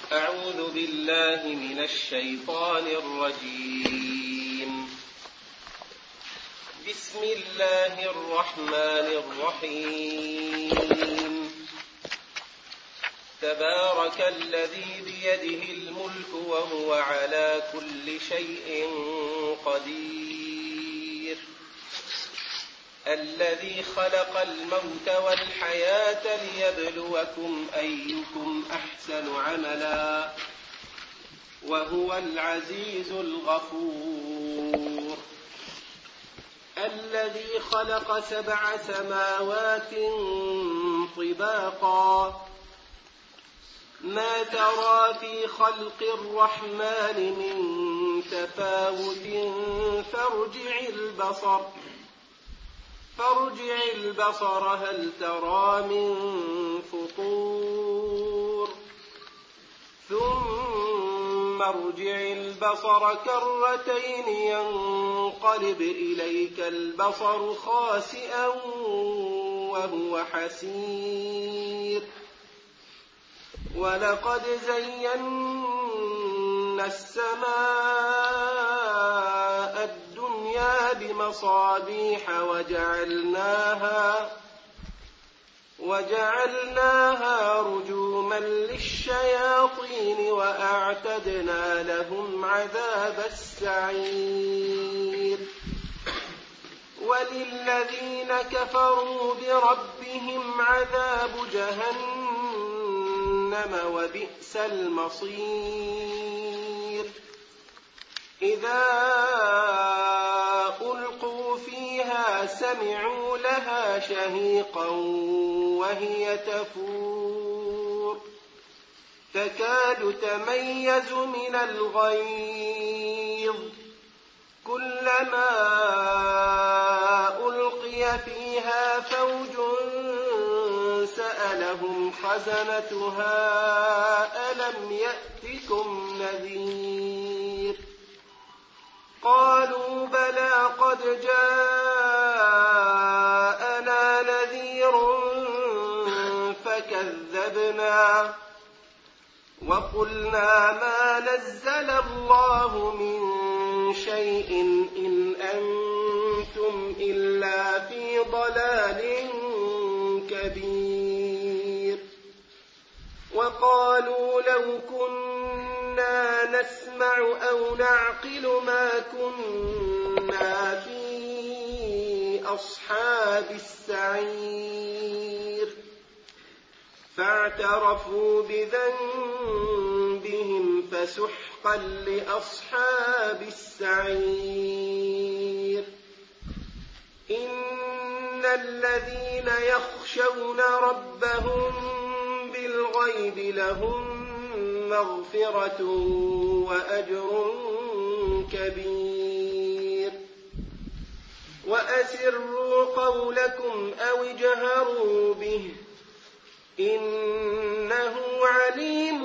أعوذ بالله من الشيطان الرجيم. بسم الله الرحمن الرحيم. تبارك الذي بيده الملك وهو على كل شيء قدير. الذي خلق الموت والحياة ليبلوكم أيكم أحسن عملا وهو العزيز الغفور. الذي خلق 7 سماوات طباقا ما ترى في خلق الرحمن من تفاوت فارجع البصر هل ترى من فطور ثم ارجع البصر كرتين ينقلب إليك البصر خاسئا وهو حسير. ولقد زينا السماء الدنيا بمصابيح وجعلناها رجوما للشياطين وأعتدنا لهم عذاب السعير. وللذين كفروا بربهم عذاب جهنم وبئس المصير. إذا ألقوا فيها سمعوا لها شهيقا وهي تفور تكاد تميز من الغيظ. كلما ألقي فيها فوج سألهم خزنتها ألم يأتكم نذير. قالوا بلى قد جاءنا نذير فكذبنا وقلنا ما نزل الله من شيء إن أنتم إلا في ضلال كبير. وقالوا لو كنا نسمع أو نعقل ما كنا في أصحاب السعير. فاعترفوا بذنبهم فسحقا لأصحاب السعير. إن الذين يخشون ربهم بالغيب لهم مغفرة وأجر كبير. وأسروا قولكم أو اجهروا به إنه عليم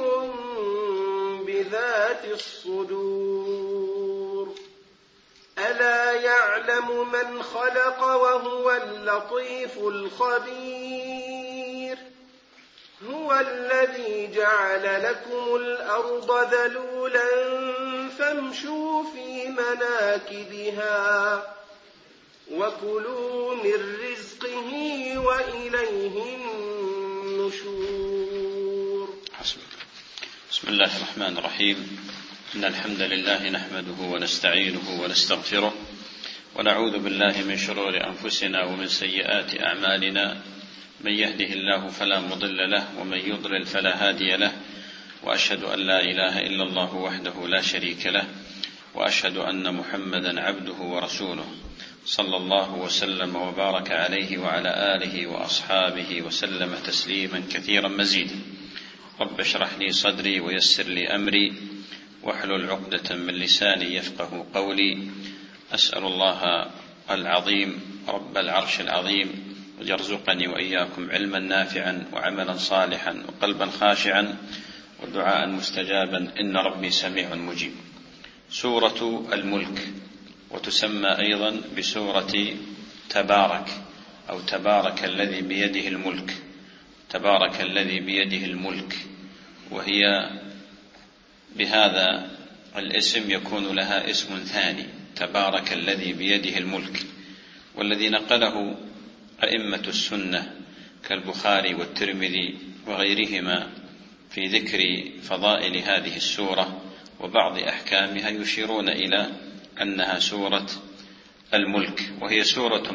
بذات الصدور. ألا يعلم من خلق وهو اللطيف الخبير. هو الذي جعل لكم الأرض ذلولا فامشوا في مناكبها وكلوا من رزقه وإليه النشور. بسم الله الرحمن الرحيم. إن الحمد لله نحمده ونستعينه ونستغفره ونعوذ بالله من شرور أنفسنا ومن سيئات أعمالنا. من يهده الله فلا مضل له ومن يضلل فلا هادي له. وأشهد أن لا إله إلا الله وحده لا شريك له وأشهد أن محمدا عبده ورسوله صلى الله وسلم وبارك عليه وعلى آله وأصحابه وسلم تسليما كثيرا مزيدا. رب اشرح لي صدري ويسر لي أمري واحلل عقدة من لساني يفقه قولي. أسأل الله العظيم رب العرش العظيم ويرزقني وإياكم علما نافعا وعملا صالحا وقلبا خاشعا ودعاء مستجابا إن ربي سميع مجيب. سورة الملك، وتسمى أيضا بسورة تبارك أو تبارك الذي بيده الملك. تبارك الذي بيده الملك، وهي بهذا الاسم يكون لها اسم ثاني، تبارك الذي بيده الملك. والذي نقله أئمة السنة كالبخاري والترمذي وغيرهما في ذكر فضائل هذه السورة وبعض أحكامها يشيرون إلى أنها سورة الملك، وهي سورة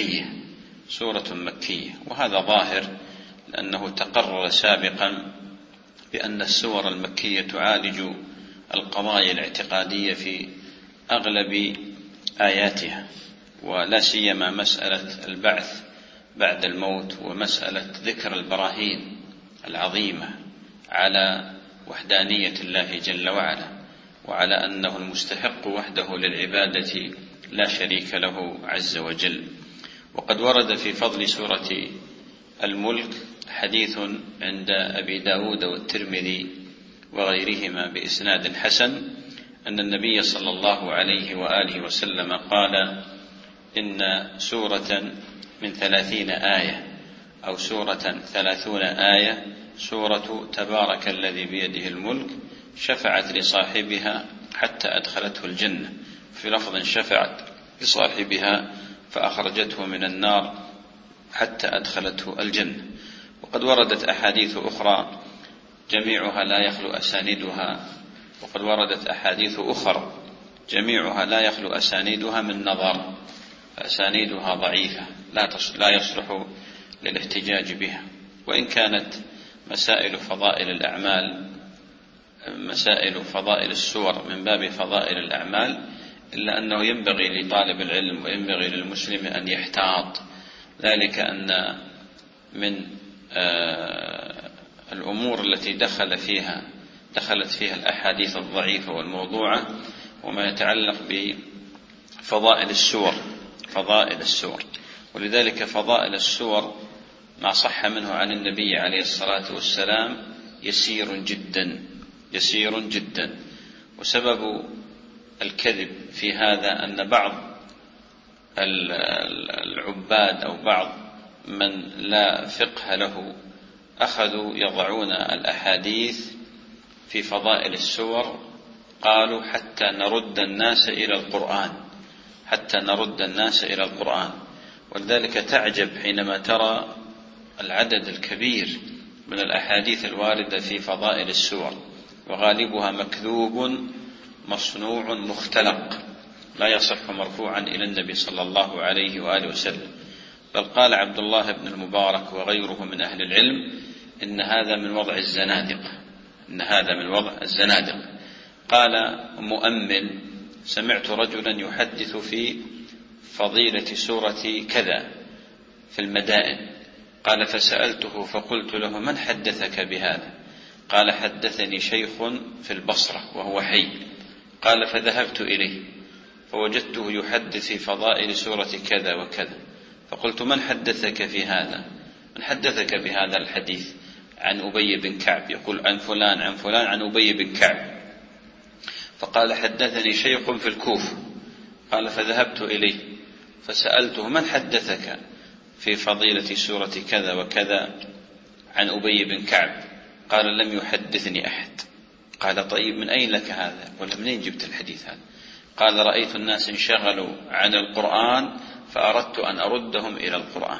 مكية، وهذا ظاهر لأنه تقرر سابقا بأن السور المكية تعالج القضايا الاعتقادية في أغلب آياتها، ولا سيما مسألة البعث بعد الموت، ومسألة ذكر البراهين العظيمة على وحدانية الله جل وعلا، وعلى أنه المستحق وحده للعبادة لا شريك له عز وجل. وقد ورد في فضل سورة الملك حديث عند أبي داود والترمذي وغيرهما بإسناد حسن أن النبي صلى الله عليه وآله وسلم قال: إن سورة من 30 آية أو سورة 30 آية سورة تبارك الذي بيده الملك شفعت لصاحبها حتى أدخلته الجنة، في لفظ شفعت لصاحبها فأخرجته من النار حتى أدخلته الجنة. وقد وردت أحاديث أخرى جميعها لا يخلو أسانيدها، وقد وردت أحاديث أخرى جميعها لا يخلو أسانيدها من نظر، فأسانيدها ضعيفة لا يصلح للاحتجاج بها. وإن كانت مسائل فضائل الأعمال مسائل فضائل السور من باب فضائل الأعمال، إلا أنه ينبغي لطالب العلم وينبغي للمسلم أن يحتاط، ذلك أن من الأمور التي دخلت فيها الأحاديث الضعيفة والموضوعة وما يتعلق بفضائل السور. ولذلك فضائل السور ما صح منه عن النبي عليه الصلاة والسلام يسير جدا. وسبب الكذب في هذا أن بعض العباد أو بعض من لا فقه له أخذوا يضعون الأحاديث في فضائل السور، قالوا حتى نرد الناس إلى القرآن. ولذلك تعجب حينما ترى العدد الكبير من الأحاديث الواردة في فضائل السور، وغالبها مكذوب مصنوع مختلق لا يصح مرفوعا إلى النبي صلى الله عليه وآله وسلم. بل قال عبد الله بن المبارك وغيره من أهل العلم إن هذا من وضع الزنادقة. قال مؤمل: سمعت رجلا يحدث في فضيلة سورة كذا في المدائن، قال فسألته فقلت له: من حدثك بهذا؟ قال: حدثني شيخ في البصرة وهو حي. قال فذهبت إليه فوجدته يحدث في فضائل سورة كذا وكذا، فقلت: من حدثك في هذا؟ من حدثك بهذا الحديث عن أبي بن كعب؟ يقول عن فلان عن فلان عن أبي بن كعب. فقال: حدثني شيخ في الكوفة. قال فذهبت إليه فسألته: من حدثك في فضيلة سورة كذا وكذا عن أبي بن كعب؟ قال: لم يحدثني أحد. قال: طيب من أين لك هذا؟ ولا منين جبت الحديث هذا؟ قال: رأيت الناس انشغلوا عن القرآن فأردت أن أردهم إلى القرآن.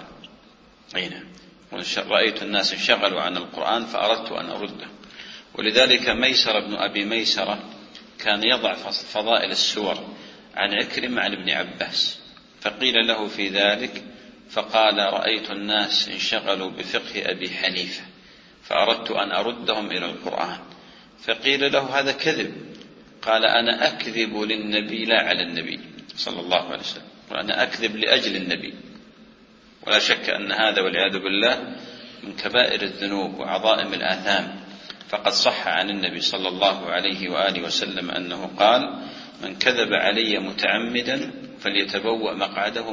رأيت الناس انشغلوا عن القرآن فأردت أن أردهم. ولذلك ميسر بن أبي ميسرة كان يضع فضائل السور عن عكرمة عن ابن عباس، فقيل له في ذلك فقال: رأيت الناس انشغلوا بفقه أبي حنيفة فأردت أن أردهم إلى القرآن. فقيل له: هذا كذب. قال: أنا أكذب للنبي لا على النبي صلى الله عليه وسلم، وأنا أكذب لأجل النبي. ولا شك أن هذا والعياذ بالله من كبائر الذنوب وعظائم الآثام. فقد صح عن النبي صلى الله عليه وآله وسلم أنه قال: من كذب علي متعمدا فليتبوأ مقعده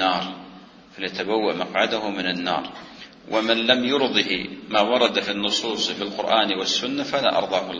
من النار. ومن لم يرضه ما ورد في النصوص في القرآن والسنة فلا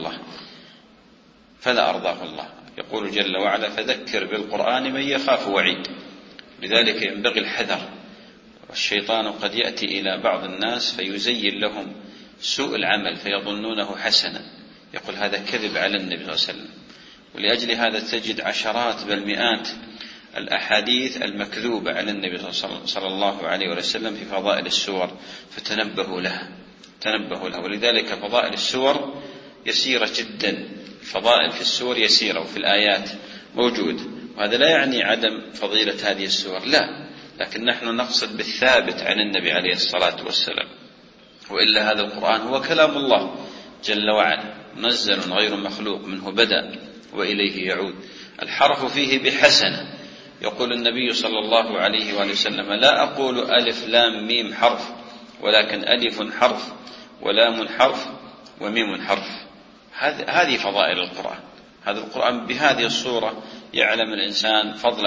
أرضاه الله. يقول جل وعلا: فذكر بالقرآن من يخاف وعيد. لذلك ينبغي الحذر. والشيطان قد يأتي إلى بعض الناس فيزين لهم سوء العمل فيظنونه حسنا، يقول هذا كذب على النبي صلى الله عليه وسلم. ولأجل هذا تجد عشرات بل مئات الأحاديث المكذوبة على النبي صلى الله عليه وسلم في فضائل السور، فتنبهوا لها، تنبهوا لها. ولذلك فضائل السور يسيرة جدا، الفضائل في السور يسيرة وفي الآيات موجود. وهذا لا يعني عدم فضيلة هذه السور، لا، لكن نحن نقصد بالثابت عن النبي عليه الصلاة والسلام. وإلا هذا القرآن هو كلام الله جل وعلا، منزل غير مخلوق، منه بدأ وإليه يعود. الحرف فيه بحسنة. يقول النبي صلى الله عليه وآله وسلم: لا أقول ألف لام ميم حرف، ولكن ألف حرف ولام حرف وميم حرف. هذه فضائل القرآن. هذا القرآن بهذه الصورة يعلم الإنسان فضل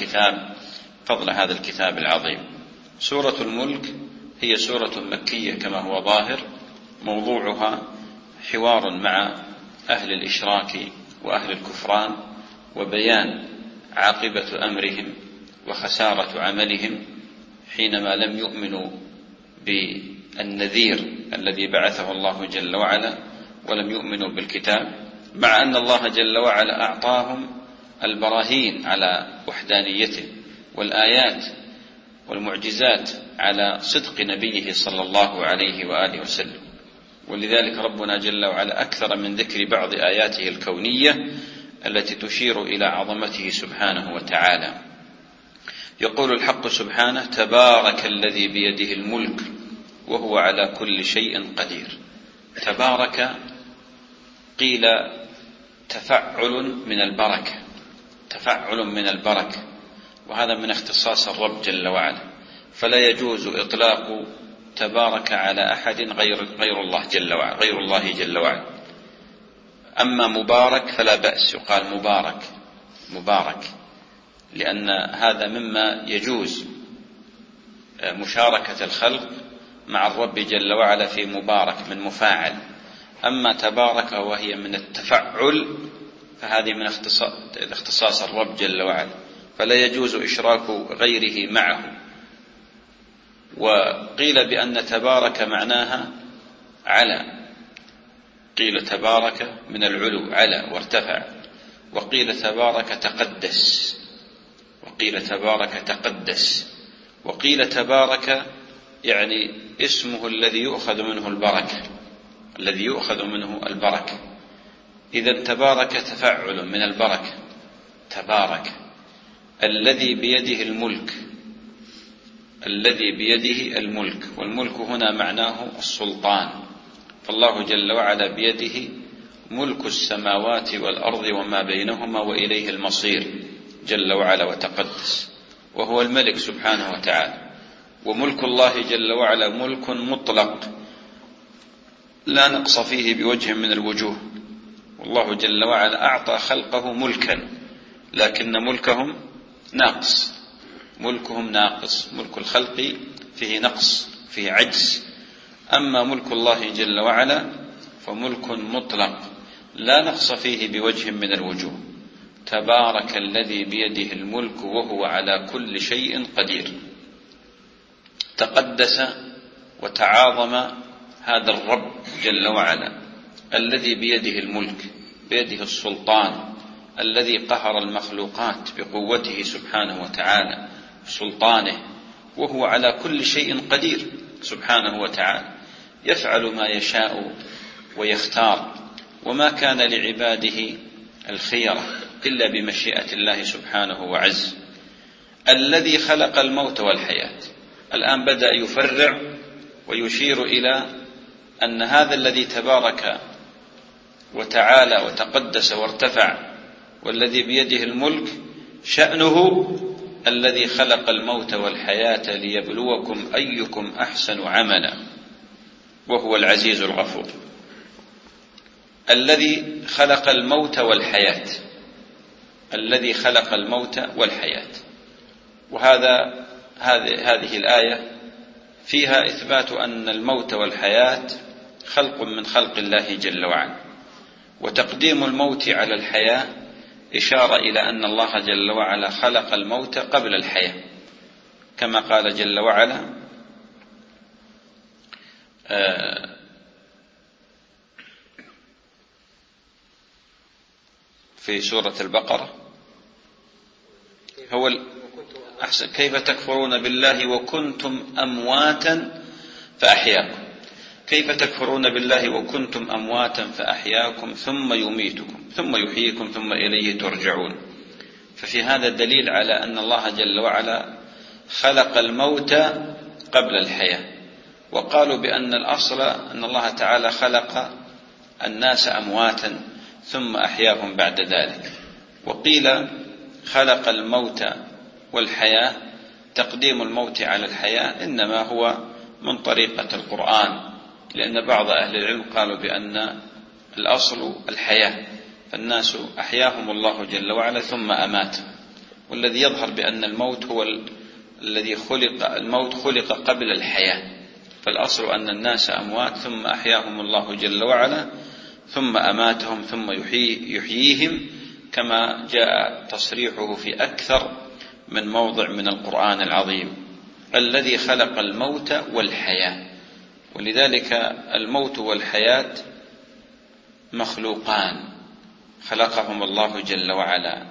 هذا الكتاب العظيم. سورة الملك هي سورة مكية كما هو ظاهر، موضوعها حوار مع أهل الإشراك وأهل الكفران، وبيان عاقبة أمرهم وخسارة عملهم حينما لم يؤمنوا بالنذير الذي بعثه الله جل وعلا، ولم يؤمنوا بالكتاب، مع أن الله جل وعلا أعطاهم البراهين على وحدانيته والآيات والمعجزات على صدق نبيه صلى الله عليه وآله وسلم. ولذلك ربنا جل وعلا أكثر من ذكر بعض آياته الكونية التي تشير إلى عظمته سبحانه وتعالى. يقول الحق سبحانه: تبارك الذي بيده الملك وهو على كل شيء قدير. تبارك قيل تفعل من البركة، تفعل من البركة، وهذا من اختصاص الرب جل وعلا، فلا يجوز إطلاق تبارك على أحد غير الله جل وعلا. أما مبارك فلا بأس، يقال مبارك، لأن هذا مما يجوز مشاركة الخلق مع الرب جل وعلا في مبارك من مفاعل. أما تبارك وهي من التفعل فهذه من اختصاص الرب جل وعلا، فلا يجوز إشراك غيره معه. وقيل بأن تبارك معناها على، قيل تبارك من العلو على وارتفع، وقيل تبارك تقدس، وقيل تبارك يعني اسمه الذي يؤخذ منه البركة، إذا تبارك تفعل من البركة. تبارك الذي بيده الملك، والملك هنا معناه السلطان، فالله جل وعلا بيده ملك السماوات والأرض وما بينهما وإليه المصير جل وعلا وتقدس، وهو الملك سبحانه وتعالى. وملك الله جل وعلا ملك مطلق لا نقص فيه بوجه من الوجوه، والله جل وعلا أعطى خلقه ملكا، لكن ملكهم ناقص، ملك الخلق فيه نقص، فيه عجز. أما ملك الله جل وعلا فملك مطلق لا نقص فيه بوجه من الوجوه. تبارك الذي بيده الملك وهو على كل شيء قدير. تقدس وتعاظم هذا الرب جل وعلا الذي بيده الملك، بيده السلطان، الذي قهر المخلوقات بقوته سبحانه وتعالى سلطانه، وهو على كل شيء قدير سبحانه وتعالى، يفعل ما يشاء ويختار، وما كان لعباده الخيرة إلا بمشيئة الله سبحانه وعز. الذي خلق الموت والحياة، الآن بدأ يفرع ويشير إلى أن هذا الذي تبارك وتعالى وتقدس وارتفع والذي بيده الملك شأنه الذي خلق الموت والحياة ليبلوكم أيكم أحسن عملا وهو العزيز الغفور. الذي خلق الموت والحياة، الذي خلق الموت والحياة. هذه الآية فيها إثبات أن الموت والحياة خلق من خلق الله جل وعلا، وتقديم الموت على الحياة إشارة إلى أن الله جل وعلا خلق الموت قبل الحياة، كما قال جل وعلا: في سورة البقرة هو أحسن. كيف تكفرون بالله وكنتم أمواتا فأحياكم. كيف تكفرون بالله وكنتم أمواتا فأحياكم ثم يميتكم ثم يحييكم ثم إليه ترجعون. ففي هذا دليل على أن الله جل وعلا خلق الموت قبل الحياة. وقالوا بأن الأصل أن الله تعالى خلق الناس أمواتا ثم أحياهم بعد ذلك. وقيل خلق الموت والحياة، تقديم الموت على الحياة إنما هو من طريقة القرآن، لأن بعض أهل العلم قالوا بأن الأصل الحياة، فالناس أحياهم الله جل وعلا ثم أماتهم. والذي يظهر بأن الموت هو الذي الموت خلق قبل الحياة، فالأصل أن الناس أموات ثم أحياهم الله جل وعلا ثم أماتهم ثم يحييهم، كما جاء تصريحه في أكثر من موضع من القرآن العظيم، الذي خلق الموت والحياة. ولذلك الموت والحياة مخلوقان خلقهم الله جل وعلا،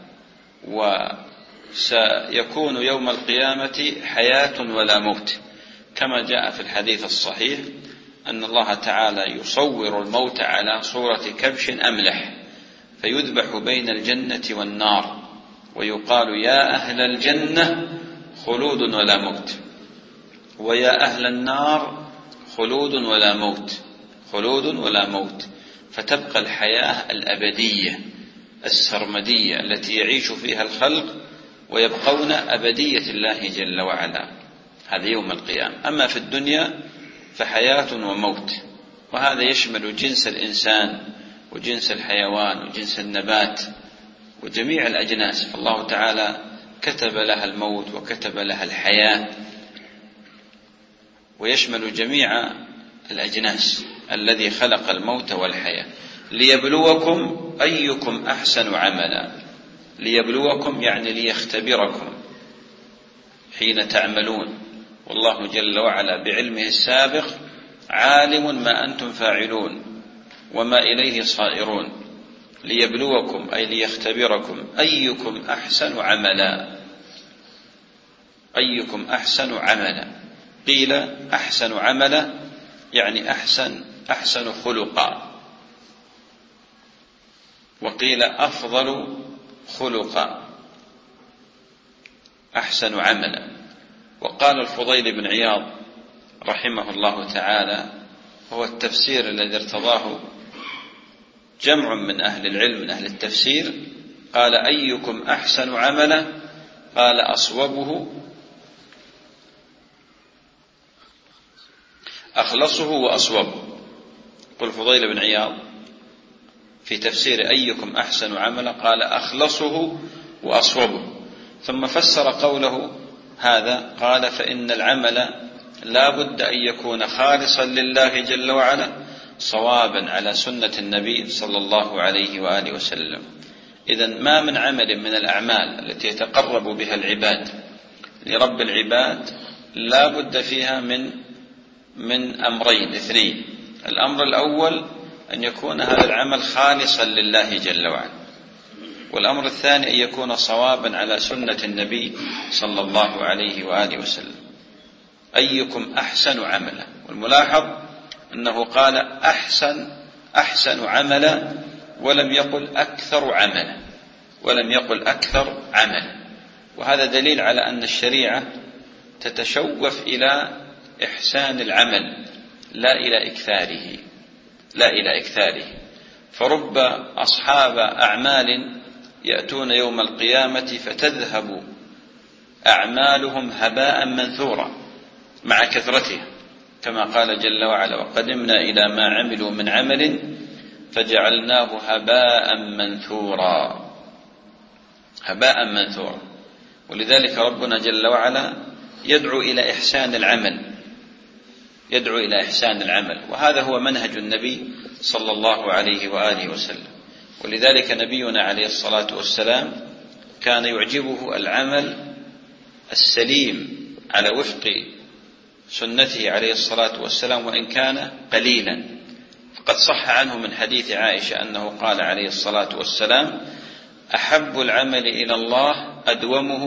وسيكون يوم القيامة حياة ولا موت، كما جاء في الحديث الصحيح أن الله تعالى يصور الموت على صورة كبش أملح فيذبح بين الجنة والنار، ويقال يا أهل الجنة خلود ولا موت، ويا أهل النار خلود ولا موت، خلود ولا موت، فتبقى الحياة الأبدية السرمدية التي يعيش فيها الخلق ويبقون أبدية الله جل وعلا. هذا يوم القيامة. أما في الدنيا فحياة وموت، وهذا يشمل جنس الإنسان وجنس الحيوان وجنس النبات وجميع الأجناس، فالله تعالى كتب لها الموت وكتب لها الحياة، ويشمل جميع الأجناس الذي خلق الموت والحياة ليبلوكم أيكم أحسن عملا. ليبلوكم يعني ليختبركم حين تعملون، والله جل وعلا بعلمه السابق عالم ما أنتم فاعلون وما إليه صائرون. ليبلوكم أي ليختبركم أيكم أحسن عملا، أيكم أحسن عملا. قيل أحسن عملا يعني أحسن خلقا، وقيل أفضل خلقا، أحسن عملا. وقال الفضيل بن عياض رحمه الله تعالى، هو التفسير الذي ارتضاه جمع من أهل العلم من أهل التفسير، قال أيكم أحسن عملا، قال أصوبه أخلصه وأصوبه. قل فضيل بن عياض في تفسير أيكم أحسن عملا قال أخلصه وأصوبه، ثم فسر قوله هذا قال فإن العمل لا بد أن يكون خالصا لله جل وعلا صوابا على سنة النبي صلى الله عليه وآله وسلم. إذن ما من عمل من الأعمال التي يتقرب بها العباد لرب العباد لا بد فيها من أمرين اثنين. الأمر الأول أن يكون هذا العمل خالصا لله جل وعلا، والأمر الثاني أن يكون صوابا على سنة النبي صلى الله عليه وآله وسلم. أيكم أحسن عملا، والملاحظ أنه قال أحسن عملا ولم يقل أكثر عملا، ولم يقل أكثر عملا. وهذا دليل على أن الشريعة تتشوف إلى إحسان العمل لا إلى إكثاره. فرب أصحاب أعمال يأتون يوم القيامة فتذهب أعمالهم هباء منثورا مع كثرتها، كما قال جل وعلا وقدمنا إلى ما عملوا من عمل فجعلناه هباء منثورا، هباء منثورا. ولذلك ربنا جل وعلا يدعو إلى إحسان العمل، يدعو إلى إحسان العمل، وهذا هو منهج النبي صلى الله عليه وآله وسلم. ولذلك نبينا عليه الصلاة والسلام كان يعجبه العمل السليم على وفق سنته عليه الصلاة والسلام وإن كان قليلا. فقد صح عنه من حديث عائشة أنه قال عليه الصلاة والسلام أحب العمل إلى الله أدومه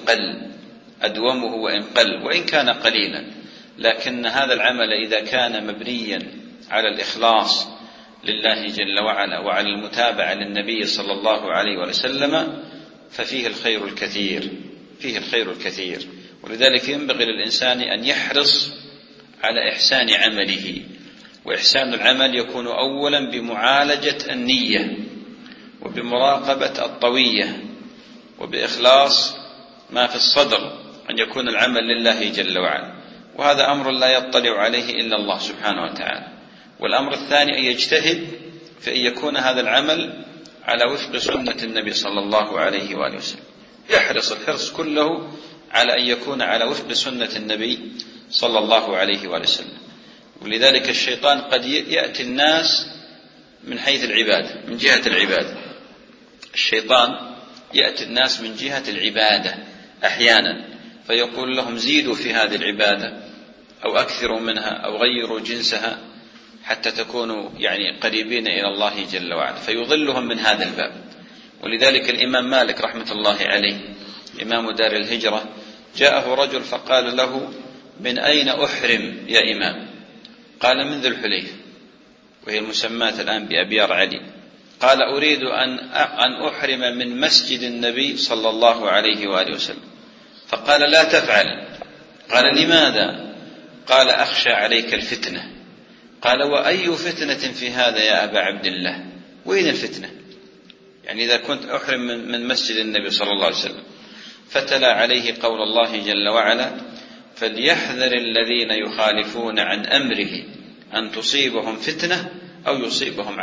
وإن قل وإن كان قليلا، لكن هذا العمل إذا كان مبنيا على الإخلاص لله جل وعلا وعلى المتابعة للنبي صلى الله عليه وسلم ففيه الخير الكثير. ولذلك ينبغي للإنسان أن يحرص على إحسان عمله، وإحسان العمل يكون أولا بمعالجة النية وبمراقبة الطوية وبإخلاص ما في الصدر، أن يكون العمل لله جل وعلا، وهذا أمر لا يطلع عليه إلا الله سبحانه وتعالى. والأمر الثاني أن يجتهد في أن يكون هذا العمل على وفق سنة النبي صلى الله عليه وآله وسلم، يحرص الحرص كله على أن يكون على وفق سنة النبي صلى الله عليه وآله وسلم. ولذلك الشيطان قد يأتي الناس من حيث العبادة، من جهة العبادة. الشيطان يأتي الناس من جهة العبادة أحيانا، فيقول لهم زيدوا في هذه العبادة أو أكثروا منها أو غيروا جنسها حتى تكونوا قريبين إلى الله جل وعلا، فيضلهم من هذا الباب. ولذلك الإمام مالك رحمة الله عليه إمام دار الهجرة جاءه رجل فقال له: من أين أحرم يا إمام؟ قال: من ذي الحليفة، وهي المسماة الآن بأبيار علي. قال: أريد أن أحرم من مسجد النبي صلى الله عليه وآله وسلم. فقال: لا تفعل. قال: لماذا؟ قال: أخشى عليك الفتنة. قال: وأي فتنة في هذا يا أبا عبد الله؟ وين الفتنة؟ إذا كنت أحرم من مسجد النبي صلى الله عليه وسلم. فتلا عليه قول الله جل وعلا: فليحذر الذين يخالفون عن أمره أن تصيبهم فتنة أو يصيبهم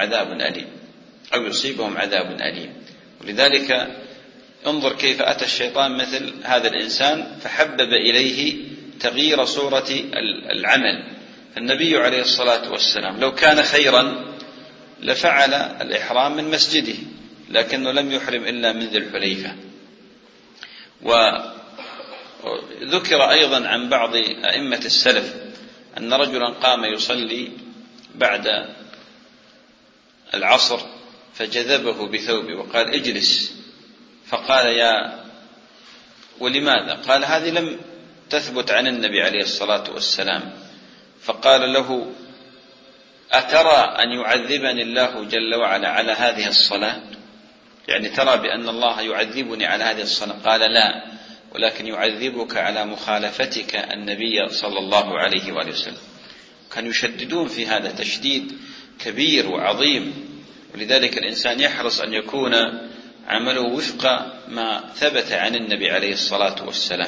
عذاب أليم. ولذلك انظر كيف أتى الشيطان مثل هذا الإنسان فحبب إليه تغيير صورة العمل. النبي عليه الصلاة والسلام لو كان خيرا لفعل الإحرام من مسجده، لكنه لم يحرم إلا من ذي الحليفة. وذكر أيضا عن بعض أئمة السلف أن رجلا قام يصلي بعد العصر فجذبه بثوبه وقال: اجلس. فقال: ولماذا؟ قال: هذه لم تثبت عن النبي عليه الصلاة والسلام. فقال له: أترى أن يعذبني الله جل وعلا على هذه الصلاة؟ ترى بأن الله يعذبني على هذه الصلاة؟ قال: لا، ولكن يعذبك على مخالفتك النبي صلى الله عليه وآله وسلم. كانوا يشددون في هذا تشديد كبير وعظيم. ولذلك الإنسان يحرص أن يكون عمله وفق ما ثبت عن النبي عليه الصلاة والسلام.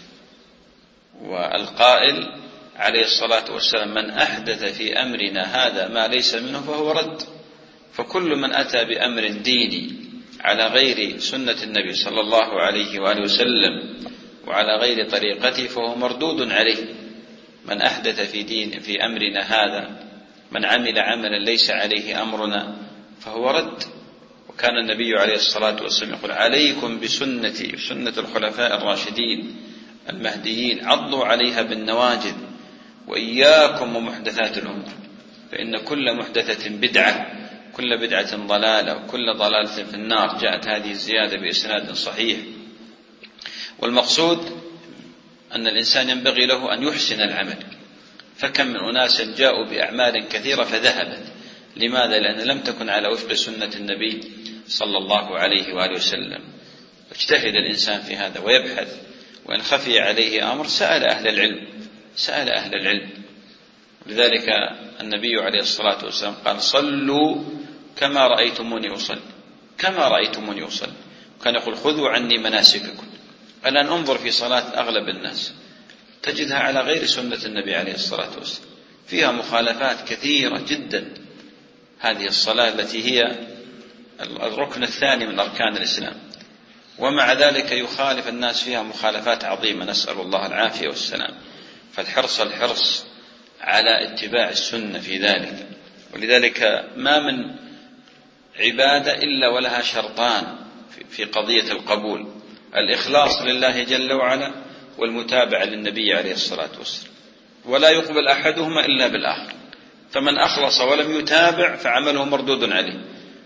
والقائل عليه الصلاة والسلام: من أحدث في أمرنا هذا ما ليس منه فهو رد. فكل من أتى بأمر ديني على غير سنة النبي صلى الله عليه وآله وسلم وعلى غير طريقته فهو مردود عليه. من أحدث في أمرنا هذا، من عمل عملا ليس عليه أمرنا فهو رد. وكان النبي عليه الصلاة والسلام يقول: عليكم بسنتي وسنة الخلفاء الراشدين المهديين، عضوا عليها بالنواجذ، وإياكم ومحدثات الأمور، فإن كل محدثة بدعة، كل بدعة ضلالة، وكل ضلالة في النار. جاءت هذه الزيادة بإسناد صحيح. والمقصود أن الإنسان ينبغي له أن يحسن العمل. فكم من أناس جاءوا بأعمال كثيرة فذهبت. لماذا؟ لأن لم تكن على وفق سنة النبي صلى الله عليه وآله وسلم. اجتهد الإنسان في هذا ويبحث، وإن خفي عليه أمر سأل أهل العلم. لذلك النبي عليه الصلاة والسلام قال: صلوا كما رأيتموني أصلي. كان يقول: خذوا عني مناسككم. الآن انظر في صلاة أغلب الناس تجدها على غير سنة النبي عليه الصلاة والسلام، فيها مخالفات كثيرة جدا. هذه الصلاة التي هي الركن الثاني من أركان الإسلام، ومع ذلك يخالف الناس فيها مخالفات عظيمة، نسأل الله العافية والسلام. فالحرص على اتباع السنة في ذلك. ولذلك ما من عبادة إلا ولها شرطان في قضية القبول: الإخلاص لله جل وعلا، والمتابعة للنبي عليه الصلاة والسلام. ولا يقبل أحدهما إلا بالآخر. فمن أخلص ولم يتابع فعمله مردود عليه.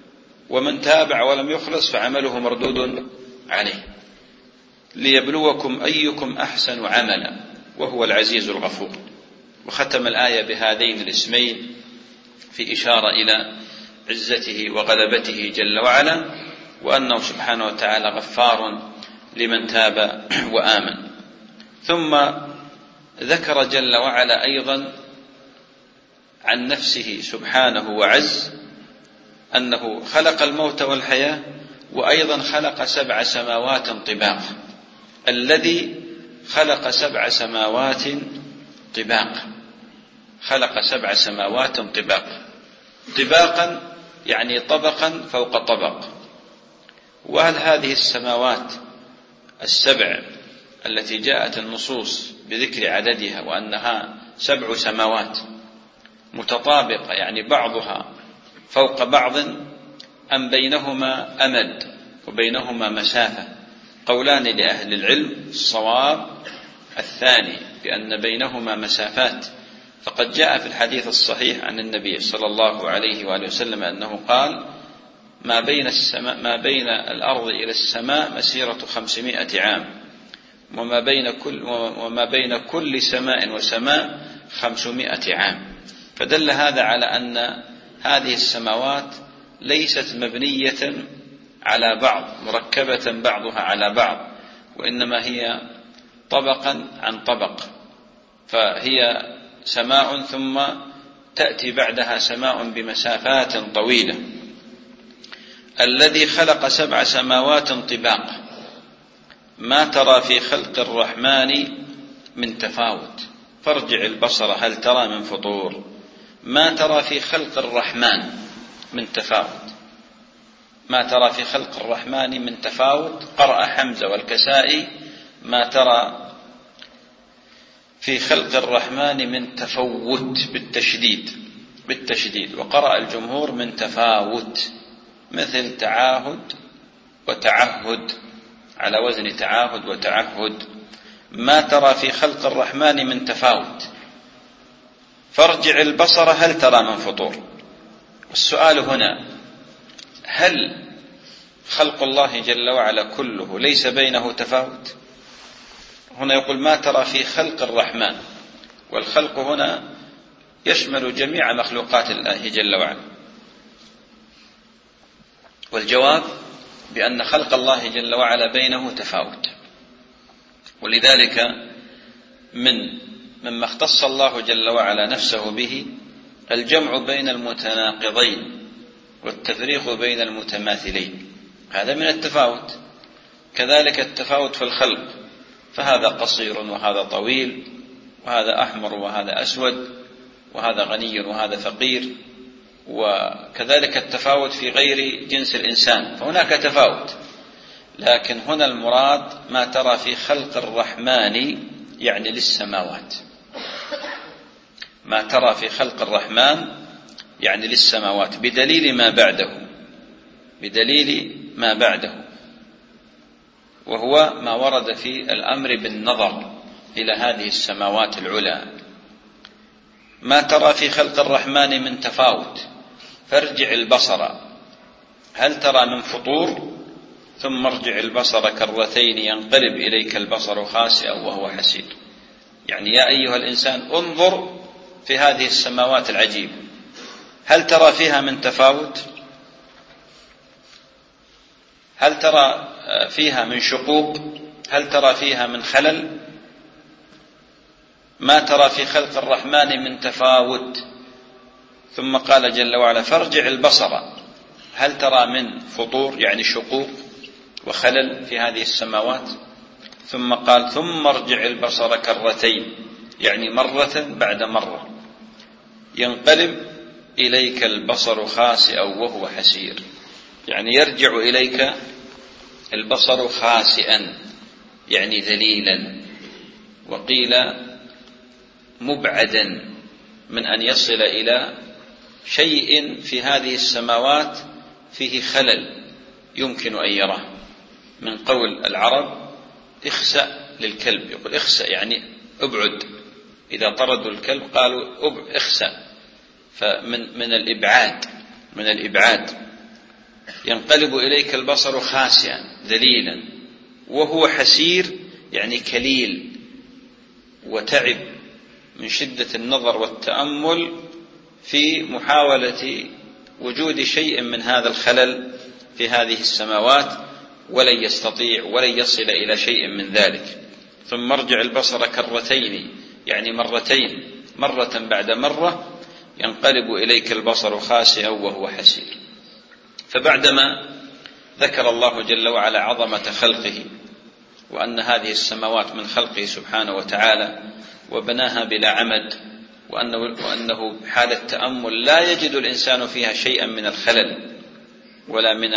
ومن تابع ولم يخلص فعمله مردود عليه، ليبلوكم أيكم أحسن عملا وهو العزيز الغفور. وختم الآية بهذين الاسمين في إشارة إلى عزته وغلبته جل وعلا، وأنه سبحانه وتعالى غفار لمن تاب وآمن. ثم ذكر جل وعلا أيضا عن نفسه سبحانه وعز أنه خلق الموت والحياة، وأيضا خلق 7 سماوات طباقا. الذي خلق 7 سماوات طباقا، خلق 7 سماوات طباقا، طباقا يعني طبقا فوق طبق. وهل هذه السماوات 7 التي جاءت النصوص بذكر عددها وأنها 7 سماوات متطابقة يعني بعضها فوق بعض، أم بينهما أمد وبينهما مسافة؟ قولان لأهل العلم. الصواب الثاني، بأن بينهما مسافات، فقد جاء في الحديث الصحيح عن النبي صلى الله عليه وآله وسلم أنه قال: ما بين الأرض إلى السماء مسيرة 500 عام، وما بين كل سماء وسماء 500 عام. فدل هذا على أن هذه السماوات ليست مبنية على بعض، مركبة بعضها على بعض، وإنما هي طبقا عن طبق، فهي سماء ثم تأتي بعدها سماء بمسافات طويلة. الذي خلق 7 سماوات طباقا، ما ترى في خلق الرحمن من تفاوت، فارجع البصر هل ترى من فطور. ما ترى في خلق الرحمن من تفاوت، ما ترى في خلق الرحمن من تفاوت. قرأ حمزة والكسائي: ما ترى في خلق الرحمن من تفوت بالتشديد. وقرأ الجمهور من تفاوت، مثل تعاهد وتعهد، على وزن تعاهد وتعهد. ما ترى في خلق الرحمن من تفاوت، فارجع البصر هل ترى من فطور. والسؤال هنا: هل خلق الله جل وعلا كله ليس بينه تفاوت؟ هنا يقول: ما ترى في خلق الرحمن، والخلق هنا يشمل جميع مخلوقات الله جل وعلا. والجواب بأن خلق الله جل وعلا بينه تفاوت، ولذلك مما اختص الله جل وعلا نفسه به الجمع بين المتناقضين والتفريق بين المتماثلين، هذا من التفاوت. كذلك التفاوت في الخلق، فهذا قصير وهذا طويل، وهذا أحمر وهذا أسود، وهذا غني وهذا فقير. وكذلك التفاوت في غير جنس الإنسان، فهناك تفاوت. لكن هنا المراد ما ترى في خلق الرحمن يعني للسماوات، ما ترى في خلق الرحمن يعني للسماوات، بدليل ما بعده، وهو ما ورد في الأمر بالنظر إلى هذه السماوات العلى. ما ترى في خلق الرحمن من تفاوت، فارجع البصر هل ترى من فطور، ثم ارجع البصر كرتين ينقلب إليك البصر خاسئا وهو حسير. يعني يا أيها الإنسان انظر في هذه السماوات العجيبة، هل ترى فيها من تفاوت؟ هل ترى فيها من شقوق؟ هل ترى فيها من خلل؟ ما ترى في خلق الرحمن من تفاوت. ثم قال جل وعلا: فارجع البصر هل ترى من فطور، يعني شقوق وخلل في هذه السماوات. ثم قال: ثم ارجع البصر كرتين، يعني مرة بعد مرة، ينقلب إليك البصر خاسئا وهو حسير، يعني يرجع إليك البصر خاسئا يعني ذليلا، وقيل مبعدا من أن يصل إلى شيء في هذه السماوات فيه خلل يمكن أن يراه، من قول العرب اخسأ للكلب، يقول اخسأ يعني ابعد، إذا طردوا الكلب قالوا اخسأ، فمن الإبعاد ينقلب إليك البصر خاسئا ذليلا وهو حسير، يعني كليل وتعب من شدة النظر والتأمل في محاولة وجود شيء من هذا الخلل في هذه السماوات، ولن يستطيع ولن يصل إلى شيء من ذلك. ثم ارجع البصر كرتين، يعني مرتين، مرة بعد مرة، ينقلب إليك البصر خاسئا وهو حسير. فبعدما ذكر الله جل وعلا عظمة خلقه وأن هذه السماوات من خلقه سبحانه وتعالى وبناها بلا عمد، وأنه حال التأمل لا يجد الإنسان فيها شيئا من الخلل ولا من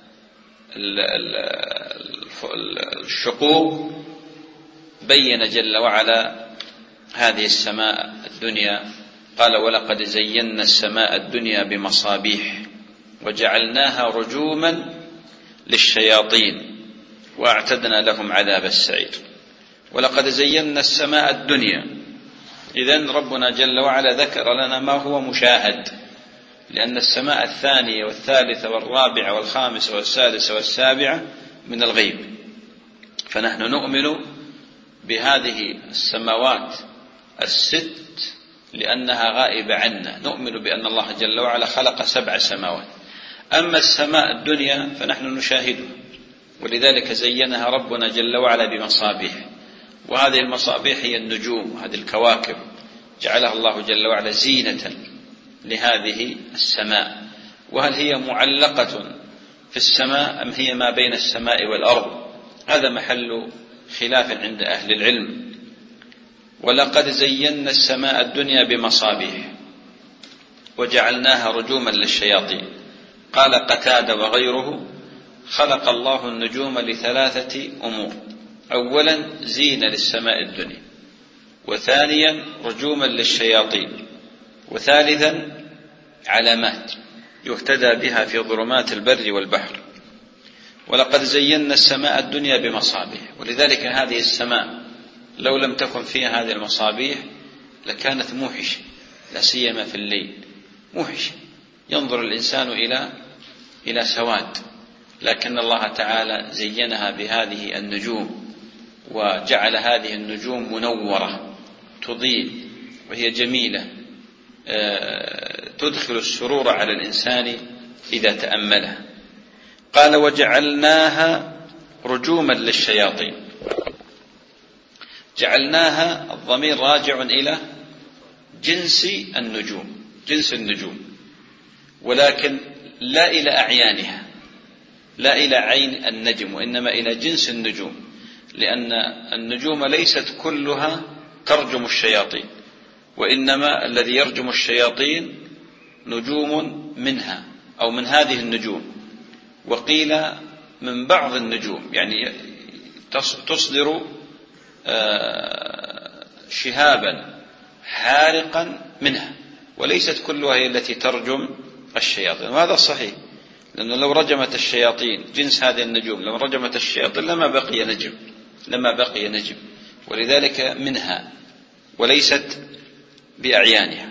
الشقوق، بين جل وعلا هذه السماء الدنيا. قال: ولقد زينا السماء الدنيا بمصابيح وجعلناها رجوما للشياطين وأعتدنا لهم عذاب السعير. ولقد زينا السماء الدنيا، إذن ربنا جل وعلا ذكر لنا ما هو مشاهد، لأن السماء الثانية والثالثة والرابعة والخامسة والسادسة والسابعة من الغيب، فنحن نؤمن بهذه السماوات الست لأنها غائبة عنا، نؤمن بأن الله جل وعلا خلق 7 سماوات. أما السماء الدنيا فنحن نشاهدها، ولذلك زينها ربنا جل وعلا بمصابيح، وهذه المصابيح هي النجوم وهذه الكواكب، جعلها الله جل وعلا زينة لهذه السماء. وهل هي معلقة في السماء أم هي ما بين السماء والأرض؟ هذا محل خلاف عند أهل العلم. ولقد زينا السماء الدنيا بمصابيح وجعلناها رجوما للشياطين. قال قتادة وغيره: خلق الله النجوم ل3 أمور: أولا زينة للسماء الدنيا، وثانيا رجوما للشياطين، وثالثا علامات يهتدى بها في ظلمات البر والبحر. ولقد زينا السماء الدنيا بمصابيح، ولذلك هذه السماء لو لم تكن فيها هذه المصابيح لكانت موحشة، لا سيما في الليل، موحشة ينظر الإنسان إلى سواد، لكن الله تعالى زينها بهذه النجوم، وجعل هذه النجوم منورة تضيء وهي جميلة، تدخل السرور على الإنسان إذا تأملها. قال: وجعلناها رجوما للشياطين. جعلناها الضمير راجع إلى جنس النجوم، جنس النجوم، ولكن لا إلى أعيانها، لا إلى عين النجم، وإنما إلى جنس النجوم، لأن النجوم ليست كلها ترجم الشياطين، وإنما الذي يرجم الشياطين نجوم منها أو من هذه النجوم، وقيل من بعض النجوم، يعني تصدر شهابا حارقا منها، وليست كلها هي التي ترجم الشياطين. وهذا صحيح، لأنه لو رجمت الشياطين جنس هذه النجوم، لو رجمت الشياطين لما بقي نجم، ولذلك منها وليست بأعيانها.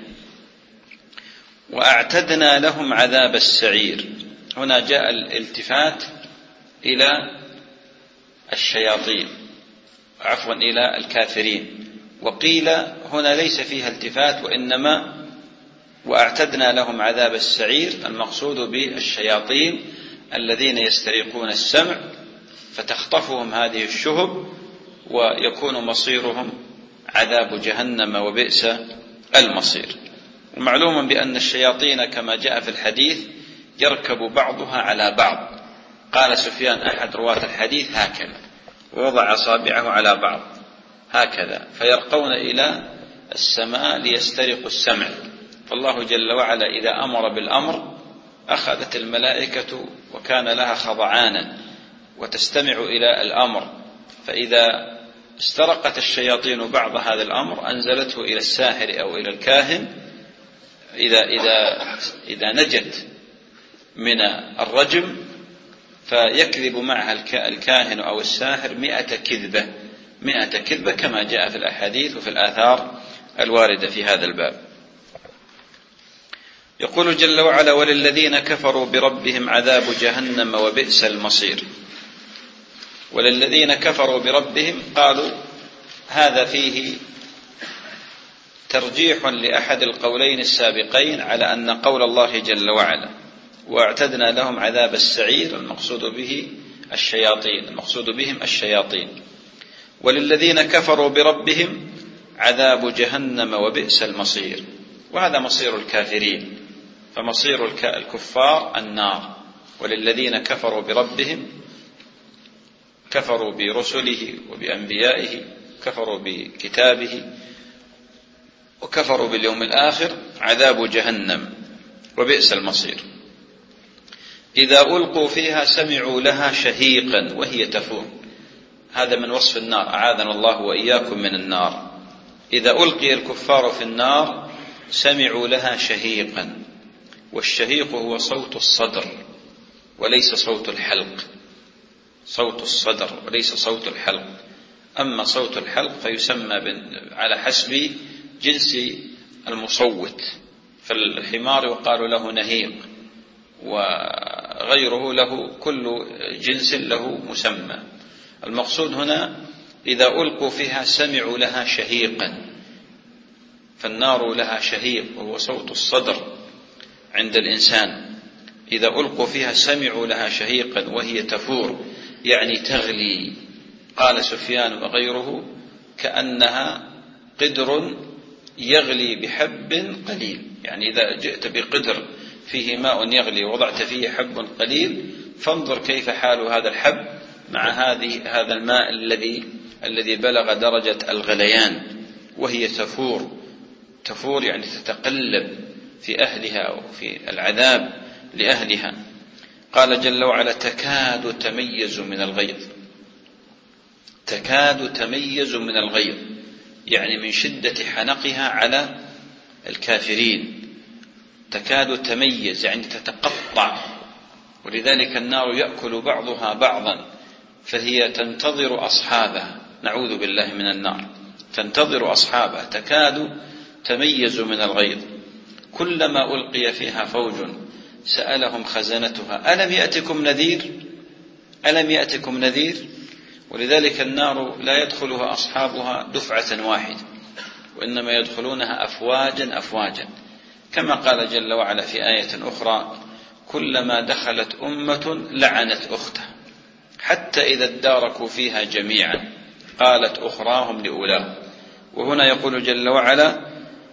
وأعتدنا لهم عذاب السعير. هنا جاء الالتفات إلى الشياطين، عفوا إلى الكافرين، وقيل هنا ليس فيها التفات، وإنما وأعتدنا لهم عذاب السعير المقصود بالشياطين الذين يسترقون السمع فتخطفهم هذه الشهب ويكون مصيرهم عذاب جهنم وبئس المصير. ومعلوم بأن الشياطين كما جاء في الحديث يركب بعضها على بعض. قال سفيان أحد رواة الحديث هكذا، ووضع أصابعه على بعض هكذا، فيرقون إلى السماء ليسترقوا السمع. فالله جل وعلا إذا أمر بالأمر أخذت الملائكة وكان لها خضعانا وتستمع إلى الأمر، فإذا استرقت الشياطين بعض هذا الأمر أنزلته إلى الساحر أو إلى الكاهن. إذا نجت من الرجم فيكذب معها الكاهن أو الساحر 100 كذبة كما جاء في الأحاديث وفي الآثار الواردة في هذا الباب. يقول جل وعلا: وللذين كفروا بربهم عذاب جهنم وبئس المصير. وللذين كفروا بربهم، قالوا هذا فيه ترجيح لأحد القولين السابقين على أن قول الله جل وعلا: واعتدنا لهم عذاب السعير، المقصود بهم الشياطين. وللذين كفروا بربهم عذاب جهنم وبئس المصير، وهذا مصير الكافرين، فمصير الكفار النار. وللذين كفروا بربهم، كفروا برسله وبأنبيائه، كفروا بكتابه وكفروا باليوم الآخر، عذاب جهنم وبئس المصير. إذا ألقوا فيها سمعوا لها شهيقا وهي تفور. هذا من وصف النار، أعاذنا الله وإياكم من النار. إذا ألقي الكفار في النار سمعوا لها شهيقا، والشهيق هو صوت الصدر وليس صوت الحلق، صوت الصدر وليس صوت الحلق. أما صوت الحلق فيسمى على حسب جنس المصوت، فالحمار يقال له نهيق، وغيره له كل جنس له مسمى. المقصود هنا إذا ألقوا فيها سمعوا لها شهيقا، فالنار لها شهيق وهو صوت الصدر عند الإنسان. إذا ألقوا فيها سمعوا لها شهيقا وهي تفور، يعني تغلي. قال سفيان وغيره: كأنها قدر يغلي بحب قليل. يعني إذا جئت بقدر فيه ماء يغلي ووضعت فيه حب قليل، فانظر كيف حال هذا الحب مع هذا الماء الذي بلغ درجة الغليان. وهي تفور يعني تتقلب في أهلها وفي العذاب لأهلها. قال جل وعلا: تكاد تميز من الغيظ. تكاد تميز من الغيظ يعني من شدة حنقها على الكافرين. تكاد تميز يعني تتقطع، ولذلك النار يأكل بعضها بعضا، فهي تنتظر أصحابها. نعوذ بالله من النار، تنتظر أصحابها. تكاد تميز من الغيظ. كلما ألقي فيها فوج سألهم خزنتها ألم يأتكم نذير؟ ألم يأتكم نذير؟ ولذلك النار لا يدخلها أصحابها دفعة واحدة، وإنما يدخلونها أفواجا أفواجا، كما قال جل وعلا في آية أخرى: كلما دخلت أمة لعنت أختها حتى إذا اداركوا فيها جميعا قالت أخراهم لأولاهم. وهنا يقول جل وعلا: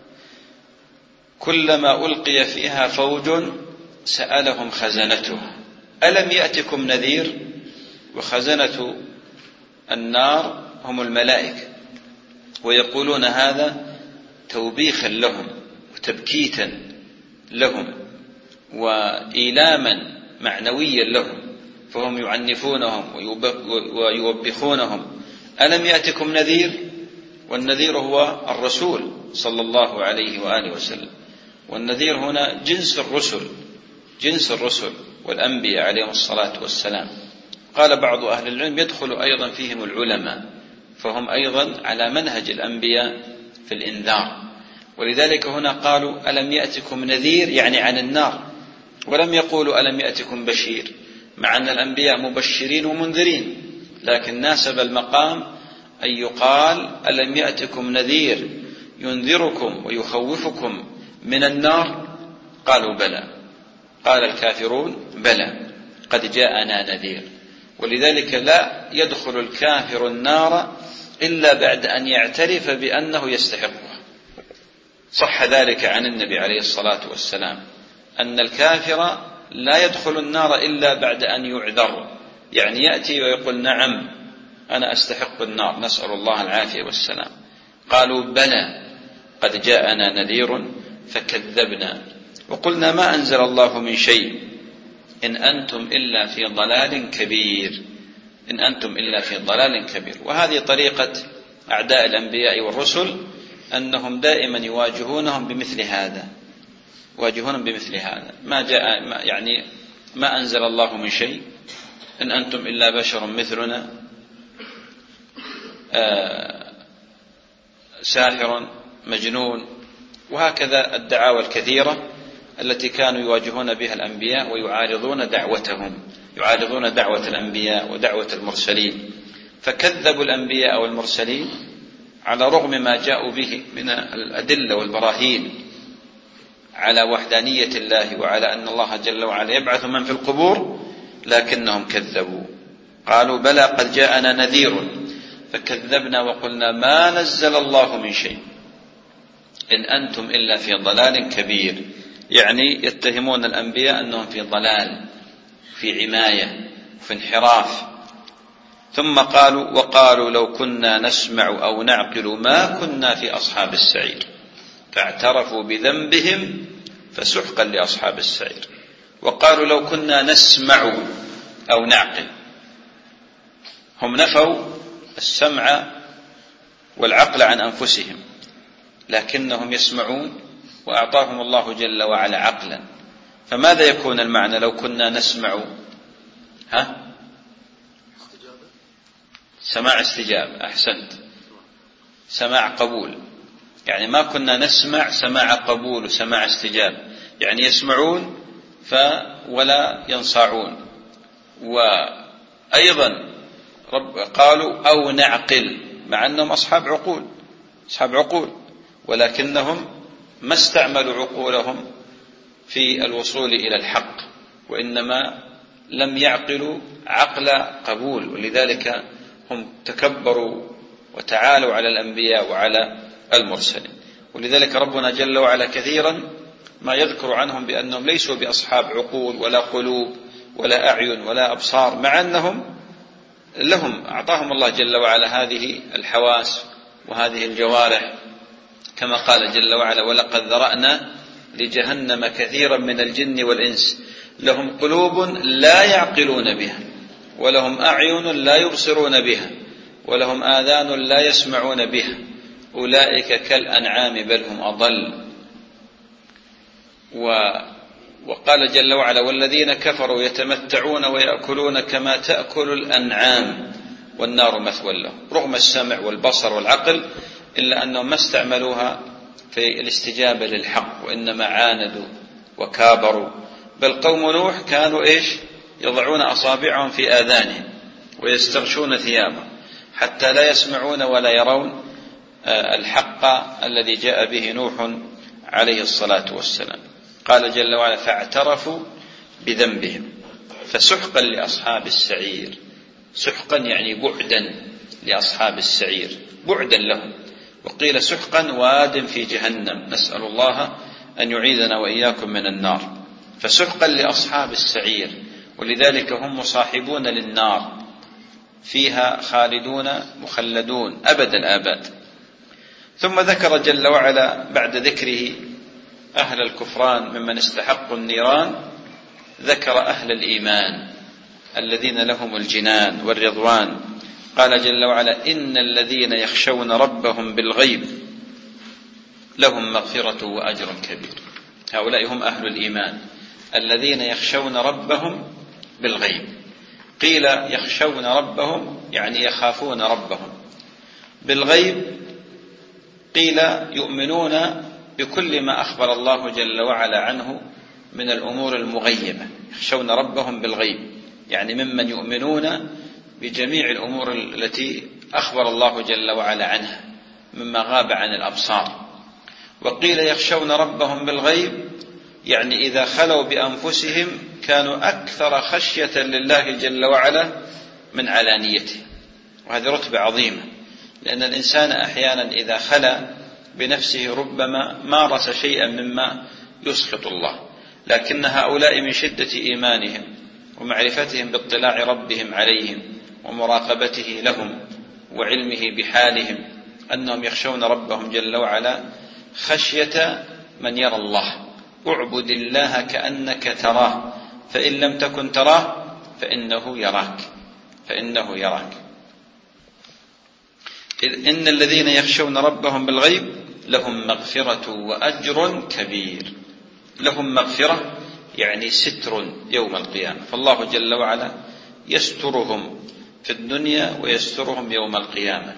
كلما ألقي فيها فوج سألهم خزنتها ألم يأتكم نذير. وخزنة النار هم الملائكة، ويقولون هذا توبيخا لهم وتبكيتا لهم وإيلاما معنويا لهم، فهم يعنفونهم ويوبخونهم. ألم يأتكم نذير؟ والنذير هو الرسول صلى الله عليه وآله وسلم. والنذير هنا جنس الرسل والأنبياء عليهم الصلاة والسلام. قال بعض أهل العلم يدخل أيضا فيهم العلماء، فهم أيضا على منهج الأنبياء في الإنذار. ولذلك هنا قالوا ألم يأتكم نذير يعني عن النار، ولم يقولوا ألم يأتكم بشير، مع أن الأنبياء مبشرين ومنذرين، لكن ناسب المقام أن يقال ألم يأتكم نذير ينذركم ويخوفكم من النار؟ قالوا بلى. قال الكافرون بلى قد جاءنا نذير. ولذلك لا يدخل الكافر النار إلا بعد أن يعترف بأنه يستحقها. صح ذلك عن النبي عليه الصلاة والسلام أن الكافر لا يدخل النار إلا بعد أن يعذر، يعني يأتي ويقول نعم أنا أستحق النار، نسأل الله العافية والسلام. قالوا بلى قد جاءنا نذير فكذبنا وقلنا ما أنزل الله من شيء إن أنتم إلا في ضلال كبير. إن أنتم إلا في ضلال كبير. وهذه طريقة أعداء الأنبياء والرسل، أنهم دائما يواجهونهم بمثل هذا، ما جاء يعني ما أنزل الله من شيء، إن أنتم إلا بشر مثلنا، ساحر، مجنون، وهكذا الدعاوى الكثيرة التي كانوا يواجهون بها الأنبياء ويعارضون دعوتهم، يعارضون دعوة الأنبياء ودعوة المرسلين، فكذبوا الأنبياء والمرسلين على رغم ما جاءوا به من الأدلة والبراهين على وحدانية الله وعلى أن الله جل وعلا يبعث من في القبور، لكنهم كذبوا. قالوا بلى قد جاءنا نذير فكذبنا وقلنا ما نزل الله من شيء إن أنتم إلا في ضلال كبير، يعني يتهمون الأنبياء أنهم في ضلال، في عماية، في انحراف. ثم وقالوا لو كنا نسمع أو نعقل ما كنا في أصحاب السعير فاعترفوا بذنبهم فسحقا لأصحاب السعير. وقالوا لو كنا نسمع أو نعقل، هم نفوا السمع والعقل عن أنفسهم، لكنهم يسمعون وأعطاهم الله جل وعلا عقلا. فماذا يكون المعنى لو كنا نسمع؟ سماع استجابة، أحسنت، سماع قبول، يعني ما كنا نسمع سماع قبول وسماع استجابة، يعني يسمعون ولا ينصاعون. وأيضا قالوا أو نعقل، مع أنهم أصحاب عقول، ولكنهم ما استعملوا عقولهم في الوصول إلى الحق، وإنما لم يعقلوا عقل قبول، ولذلك هم تكبروا وتعالوا على الأنبياء وعلى المرسلين. ولذلك ربنا جل وعلا كثيرا ما يذكر عنهم بأنهم ليسوا بأصحاب عقول ولا قلوب ولا أعين ولا أبصار، مع أنهم لهم أعطاهم الله جل وعلا هذه الحواس وهذه الجوارح، كما قال جل وعلا ولقد ذرأنا لجهنم كثيرا من الجن والإنس لهم قلوب لا يعقلون بها ولهم أعين لا يبصرون بها ولهم آذان لا يسمعون بها أولئك كالأنعام بل هم أضل. وقال جل وعلا والذين كفروا يتمتعون ويأكلون كما تأكل الأنعام والنار مثوى لهم، رغم السمع والبصر والعقل إلا أنهم ما استعملوها في الاستجابة للحق، وإنما عاندوا وكابروا. بل قوم نوح كانوا يضعون أصابعهم في آذانهم ويستغشون ثيابهم حتى لا يسمعون ولا يرون الحق الذي جاء به نوح عليه الصلاة والسلام. قال جل وعلا فاعترفوا بذنبهم فسحقا لأصحاب السعير. سحقا يعني بعدا لأصحاب السعير، بعدا لهم. وقيل سحقا واد في جهنم، نسأل الله أن يعيذنا وإياكم من النار. فسحقا لأصحاب السعير، ولذلك هم مصاحبون للنار، فيها خالدون مخلدون أبد الآباد. ثم ذكر جل وعلا بعد ذكره أهل الكفران ممن استحقوا النيران، ذكر أهل الإيمان الذين لهم الجنان والرضوان. قال جل وعلا إن الذين يخشون ربهم بالغيب لهم مغفرة وأجر كبير. هؤلاء هم أهل الإيمان الذين يخشون ربهم بالغيب. قيل يخشون ربهم يعني يخافون ربهم، بالغيب قيل يؤمنون بكل ما أخبر الله جل وعلا عنه من الأمور المغيبة. يخشون ربهم بالغيب يعني ممن يؤمنون بجميع الأمور التي أخبر الله جل وعلا عنها مما غاب عن الأبصار. وقيل يخشون ربهم بالغيب يعني إذا خلوا بأنفسهم كانوا أكثر خشية لله جل وعلا من علانيته. وهذه رتبة عظيمة، لأن الإنسان أحيانا إذا خلا بنفسه ربما مارس شيئا مما يسخط الله، لكن هؤلاء من شدة إيمانهم ومعرفتهم باطلاع ربهم عليهم ومراقبته لهم وعلمه بحالهم أنهم يخشون ربهم جل وعلا خشية من يرى الله. اعبد الله كأنك تراه فإن لم تكن تراه فإنه يراك. إن الذين يخشون ربهم بالغيب لهم مغفرة وأجر كبير. لهم مغفرة يعني ستر يوم القيامة، فالله جل وعلا يسترهم في الدنيا ويسترهم يوم القيامة،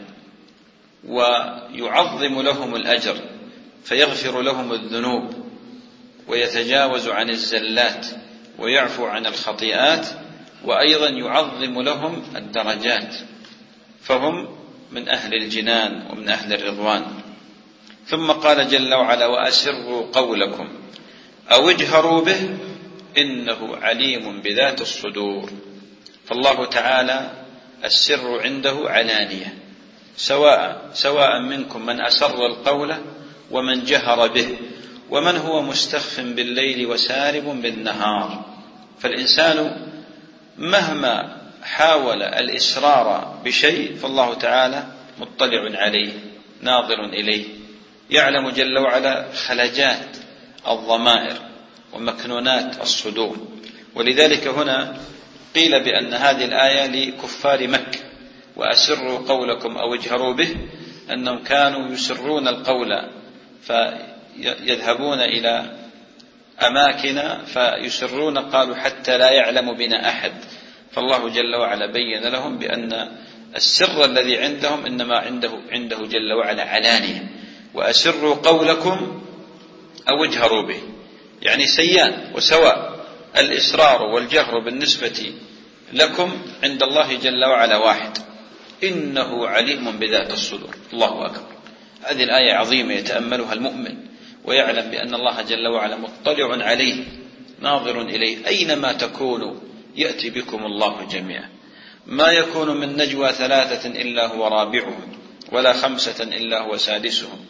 ويعظم لهم الأجر فيغفر لهم الذنوب ويتجاوز عن الزلات ويعفو عن الخطيئات، وأيضا يعظم لهم الدرجات، فهم من أهل الجنان ومن أهل الرضوان. ثم قال جل وعلا: وأسروا قولكم أو اجهروا به إنه عليم بذات الصدور. فالله تعالى السر عنده علانية، سواء منكم من أسر القول ومن جهر به، ومن هو مستخف بالليل وسارب بالنهار. فالإنسان مهما حاول الإسرار بشيء فالله تعالى مطلع عليه ناظر إليه، يعلم جل وعلا خلجات الضمائر ومكنونات الصدور. ولذلك هنا قيل بأن هذه الآية لكفار مكة: وأسروا قولكم أو اجهروا به، أنهم كانوا يسرون القول فيذهبون إلى أماكن فيسرون، قالوا حتى لا يعلم بنا أحد. فالله جل وعلا بين لهم بأن السر الذي عندهم إنما عنده جل وعلا علانية. وأسروا قولكم أو اجهروا به، يعني سيان وسواء، الإسرار والجهر بالنسبة لكم عند الله جل وعلا واحد، إنه عليم بذات الصدور. الله أكبر. هذه الآية عظيمة يتأملها المؤمن ويعلم بأن الله جل وعلا مطلع عليه ناظر إليه، أينما تكونوا يأتي بكم الله جميعا. ما يكون من نجوى 3 إلا هو رابعهم، ولا 5 إلا هو سادسهم،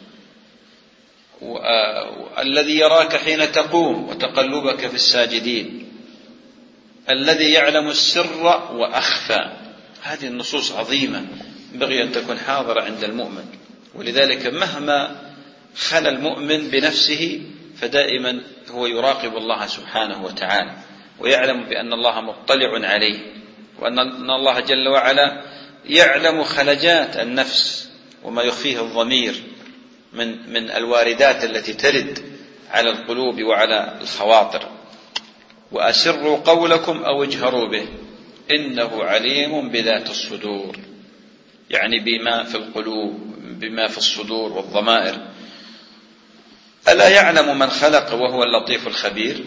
الذي يراك حين تقوم وتقلبك في الساجدين، الذي يعلم السر وأخفى. هذه النصوص عظيمة بغي أن تكون حاضرة عند المؤمن. ولذلك مهما خلى المؤمن بنفسه فدائما هو يراقب الله سبحانه وتعالى، ويعلم بأن الله مطلع عليه، وأن الله جل وعلا يعلم خلجات النفس وما يخفيه الضمير من الواردات التي ترد على القلوب وعلى الخواطر. وأسروا قولكم أو اجهروا به إنه عليم بذات الصدور، يعني بما في القلوب، بما في الصدور والضمائر. ألا يعلم من خلق وهو اللطيف الخبير؟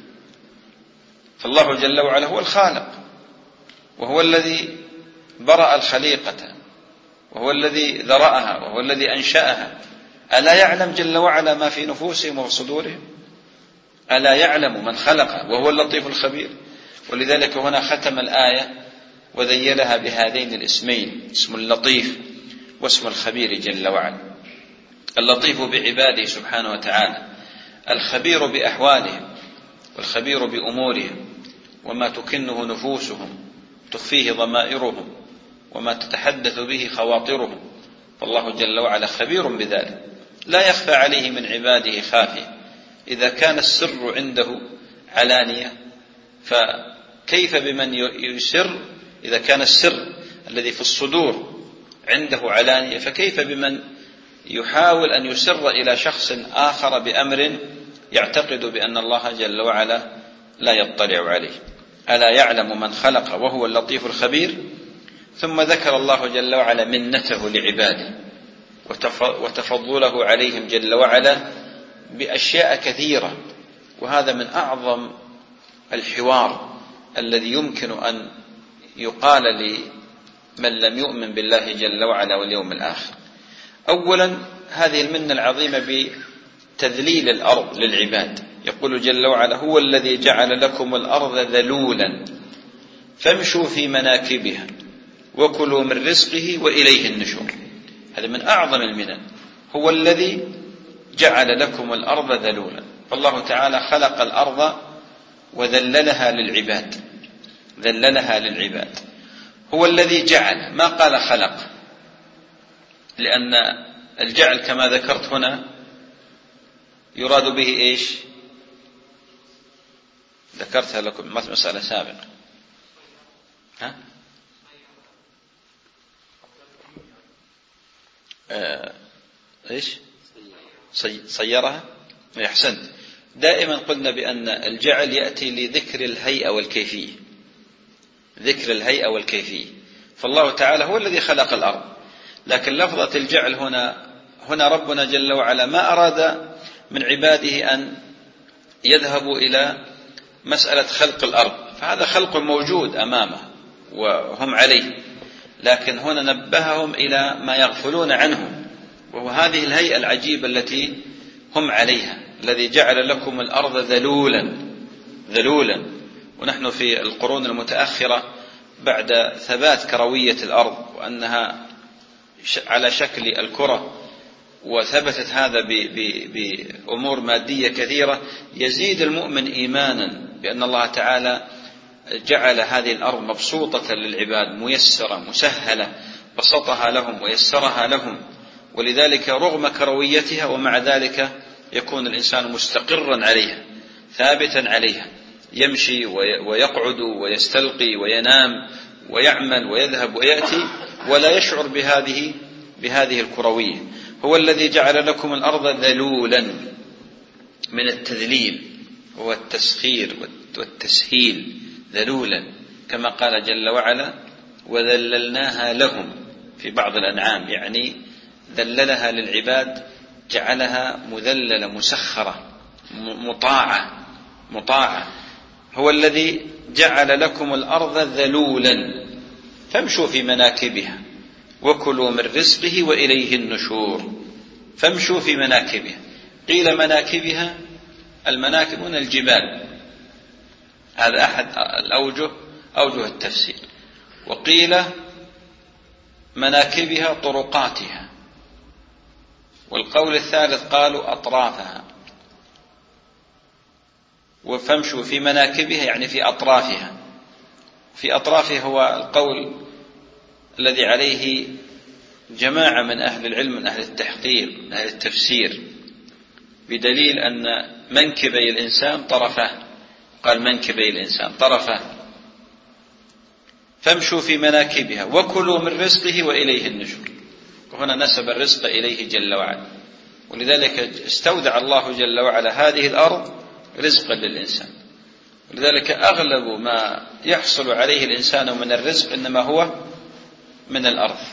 فالله جل وعلا هو الخالق، وهو الذي برأ الخليقة، وهو الذي ذرأها، وهو الذي أنشأها. ألا يعلم جل وعلا ما في نفوسهم وفي صدورهم؟ ألا يعلم من خلق وهو اللطيف الخبير؟ ولذلك هنا ختم الآية وذيلها بهذين الاسمين، اسم اللطيف واسم الخبير جل وعلا. اللطيف بعباده سبحانه وتعالى، الخبير بأحوالهم، والخبير بأمورهم، وما تكنه نفوسهم تخفيه ضمائرهم، وما تتحدث به خواطرهم. فالله جل وعلا خبير بذلك، لا يخفى عليه من عباده خافية. إذا كان السر عنده علانية فكيف بمن يسر؟ إذا كان السر الذي في الصدور عنده علانية فكيف بمن يحاول أن يسر إلى شخص آخر بأمر يعتقد بأن الله جل وعلا لا يطلع عليه؟ ألا يعلم من خلق وهو اللطيف الخبير. ثم ذكر الله جل وعلا منته لعباده وتفضله عليهم جل وعلا بأشياء كثيرة، وهذا من أعظم الحوار الذي يمكن أن يقال لمن لم يؤمن بالله جل وعلا واليوم الآخر. أولا هذه المنة العظيمة بتذليل الأرض للعباد. يقول جل وعلا: هو الذي جعل لكم الأرض ذلولا فامشوا في مناكبها وكلوا من رزقه وإليه النشور. هذا من أعظم المنن، هو الذي جعل لكم الأرض ذلولا. فالله تعالى خلق الأرض وذللها للعباد، ذللها للعباد. هو الذي جعل، ما قال خلق، لأن الجعل كما ذكرت هنا يراد به إيش؟ ذكرتها لكم مسألة سابقة. إيش؟ صيرها؟ أحسنت. دائما قلنا بأن الجعل يأتي لذكر الهيئة والكيفية، ذكر الهيئة والكيفية. فالله تعالى هو الذي خلق الأرض، لكن لفظة الجعل هنا ربنا جل وعلا ما أراد من عباده أن يذهب إلى مسألة خلق الأرض، فهذا خلق موجود أمامه وهم عليه، لكن هنا نبههم إلى ما يغفلون عنه، وهو هذه الهيئة العجيبة التي هم عليها، الذي جعل لكم الأرض ذلولا. ونحن في القرون المتأخرة بعد ثبات كروية الأرض وأنها على شكل الكرة، وثبتت هذا بأمور مادية كثيرة، يزيد المؤمن إيمانا بأن الله تعالى جعل هذه الأرض مبسوطة للعباد، ميسرة مسهلة، بسطها لهم ويسرها لهم، ولذلك رغم كرويتها ومع ذلك يكون الإنسان مستقرا عليها ثابتا عليها، يمشي ويقعد ويستلقي وينام ويعمل ويذهب ويأتي ولا يشعر بهذه الكروية. هو الذي جعل لكم الأرض ذلولا، من التذليل والتسخير والتسهيل، ذلولا، كما قال جل وعلا وذللناها لهم في بعض الأنعام، يعني ذللها للعباد، جعلها مذللة مسخرة مطاعة. هو الذي جعل لكم الأرض ذلولا فامشوا في مناكبها وكلوا من رزقه وإليه النشور. فامشوا في مناكبها، قيل مناكبها، المناكب هنا الجبال، هذا أحد أوجه التفسير، وقيل مناكبها طرقاتها، والقول الثالث قالوا أطرافها. وفامشوا في مناكبها يعني في أطرافها. في أطرافها هو القول الذي عليه جماعة من أهل العلم من أهل التحقيق من أهل التفسير، بدليل أن منكبي الإنسان طرفه، قال منكبي الإنسان طرفه. فامشوا في مناكبها وكلوا من رزقه وإليه النشور، وهنا نسب الرزق إليه جل وعلا، ولذلك استودع الله جل وعلا هذه الأرض رزقا للإنسان، ولذلك أغلب ما يحصل عليه الإنسان من الرزق إنما هو من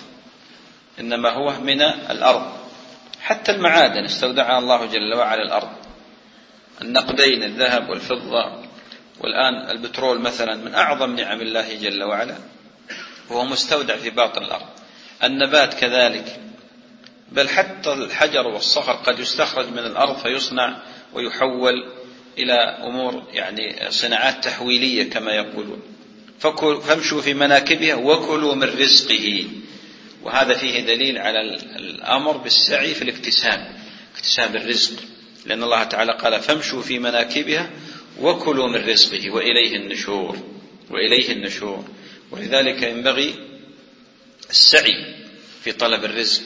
الأرض، حتى المعادن استودعها الله جل وعلا الأرض، النقدين الذهب والفضة، والآن البترول مثلا من أعظم نعم الله جل وعلا، وهو مستودع في باطن الأرض. النبات كذلك، بل حتى الحجر والصخر قد يستخرج من الأرض فيصنع ويحول إلى أمور يعني صناعات تحويلية كما يقولون. فامشوا في مناكبها وكلوا من رزقه، وهذا فيه دليل على الأمر بالسعي في اكتساب الرزق، لأن الله تعالى قال فامشوا في مناكبها وكلوا من رزقه وإليه النشور. ولذلك ينبغي السعي في طلب الرزق،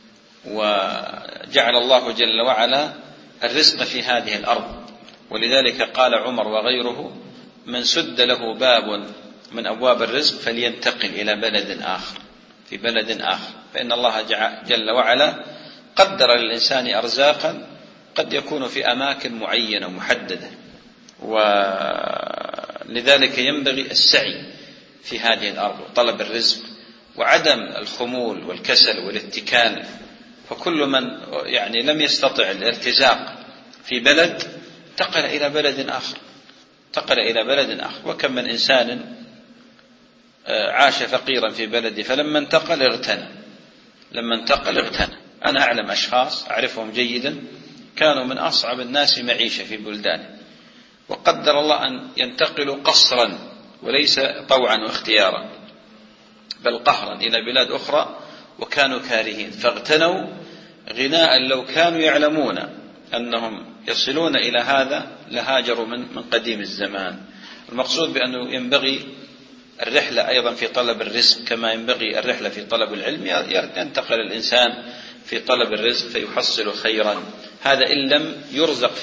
وجعل الله جل وعلا الرزق في هذه الأرض. ولذلك قال عمر وغيره من سد له باب من أبواب الرزق فلينتقل إلى بلد آخر، فإن الله جل وعلا قدر للإنسان أرزاقا قد يكون في أماكن معينة محددة، ولذلك ينبغي السعي في هذه الأرض وطلب الرزق وعدم الخمول والكسل والاتكال. فكل من يعني لم يستطع الارتزاق في بلد انتقل إلى بلد آخر. وكم من إنسان عاش فقيرا في بلده فلما انتقل اغتنى. أنا أعلم أشخاص أعرفهم جيدا كانوا من أصعب الناس معيشة في بلدان، وقدر الله أن ينتقلوا قصرا وليس طوعا واختيارا بل قهرا إلى بلاد أخرى، وكانوا كارهين فاغتنوا غناء لو كانوا يعلمون أنهم يصلون إلى هذا لهاجروا من قديم الزمان. المقصود بأنه ينبغي الرحلة أيضا في طلب الرزق كما ينبغي الرحلة في طلب العلم، ينتقل الإنسان في طلب الرزق فيحصل خيرا، هذا إن لم يرزق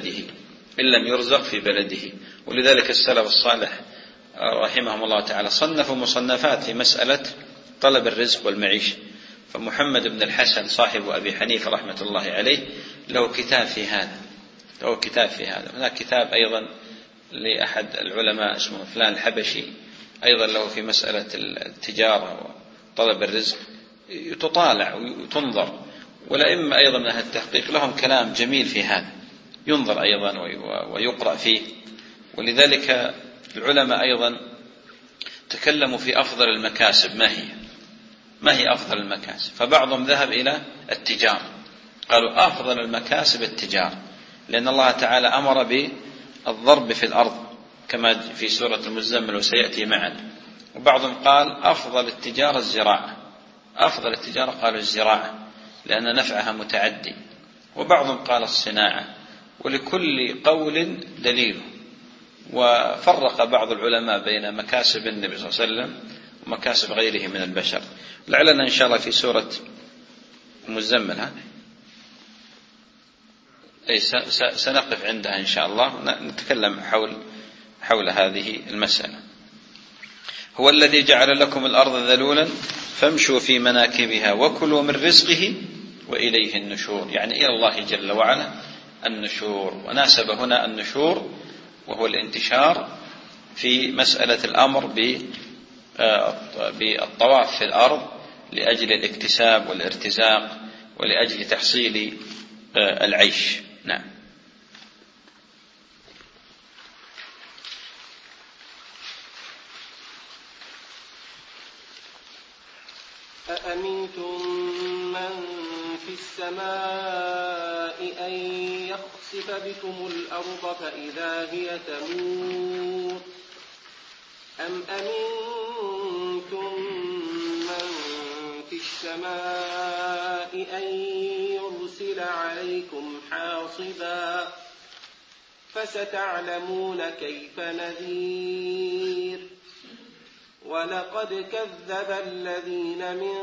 في بلده. ولذلك السلف الصالح رحمهم الله تعالى صنفوا مصنفات في مسألة طلب الرزق والمعيشة. فمحمد بن الحسن صاحب أبي حنيفة رحمة الله عليه له كتاب في هذا. هناك كتاب أيضا لأحد العلماء اسمه فلان الحبشي أيضا له في مسألة التجارة وطلب الرزق، تطالع وتنظر. والأئمة أيضا من أهل التحقيق لهم كلام جميل في هذا، ينظر أيضا ويقرأ فيه. ولذلك العلماء أيضا تكلموا في أفضل المكاسب ما هي أفضل المكاسب، فبعضهم ذهب إلى التجارة، قالوا أفضل المكاسب التجارة، لأن الله تعالى أمر بالضرب في الأرض كما في سورة المزمل وسيأتي معنا. وبعضهم قال أفضل التجارة الزراعة، أفضل التجارة قالوا الزراعة لأن نفعها متعدي، وبعضهم قال الصناعة، ولكل قول دليل. وفرق بعض العلماء بين مكاسب النبي صلى الله عليه وسلم ومكاسب غيره من البشر. لعلنا إن شاء الله في سورة المزمل سنقف عندها إن شاء الله، نتكلم حول هذه المسألة. هو الذي جعل لكم الأرض ذلولا فامشوا في مناكبها وكلوا من رزقه وإليه النشور، يعني إلى الله جل وعلا النشور. وناسب هنا النشور وهو الانتشار في مسألة الأمر بالطواف في الأرض لأجل الاكتساب والارتزاق ولأجل تحصيل العيش. نعم. أأمنتم من في السماء أن يخسف بكم الأرض فإذا هي تمور أم أمنتم من في السماء أن يرسل عليكم حاصبا فستعلمون كيف نذير. ولقد كذب الذين من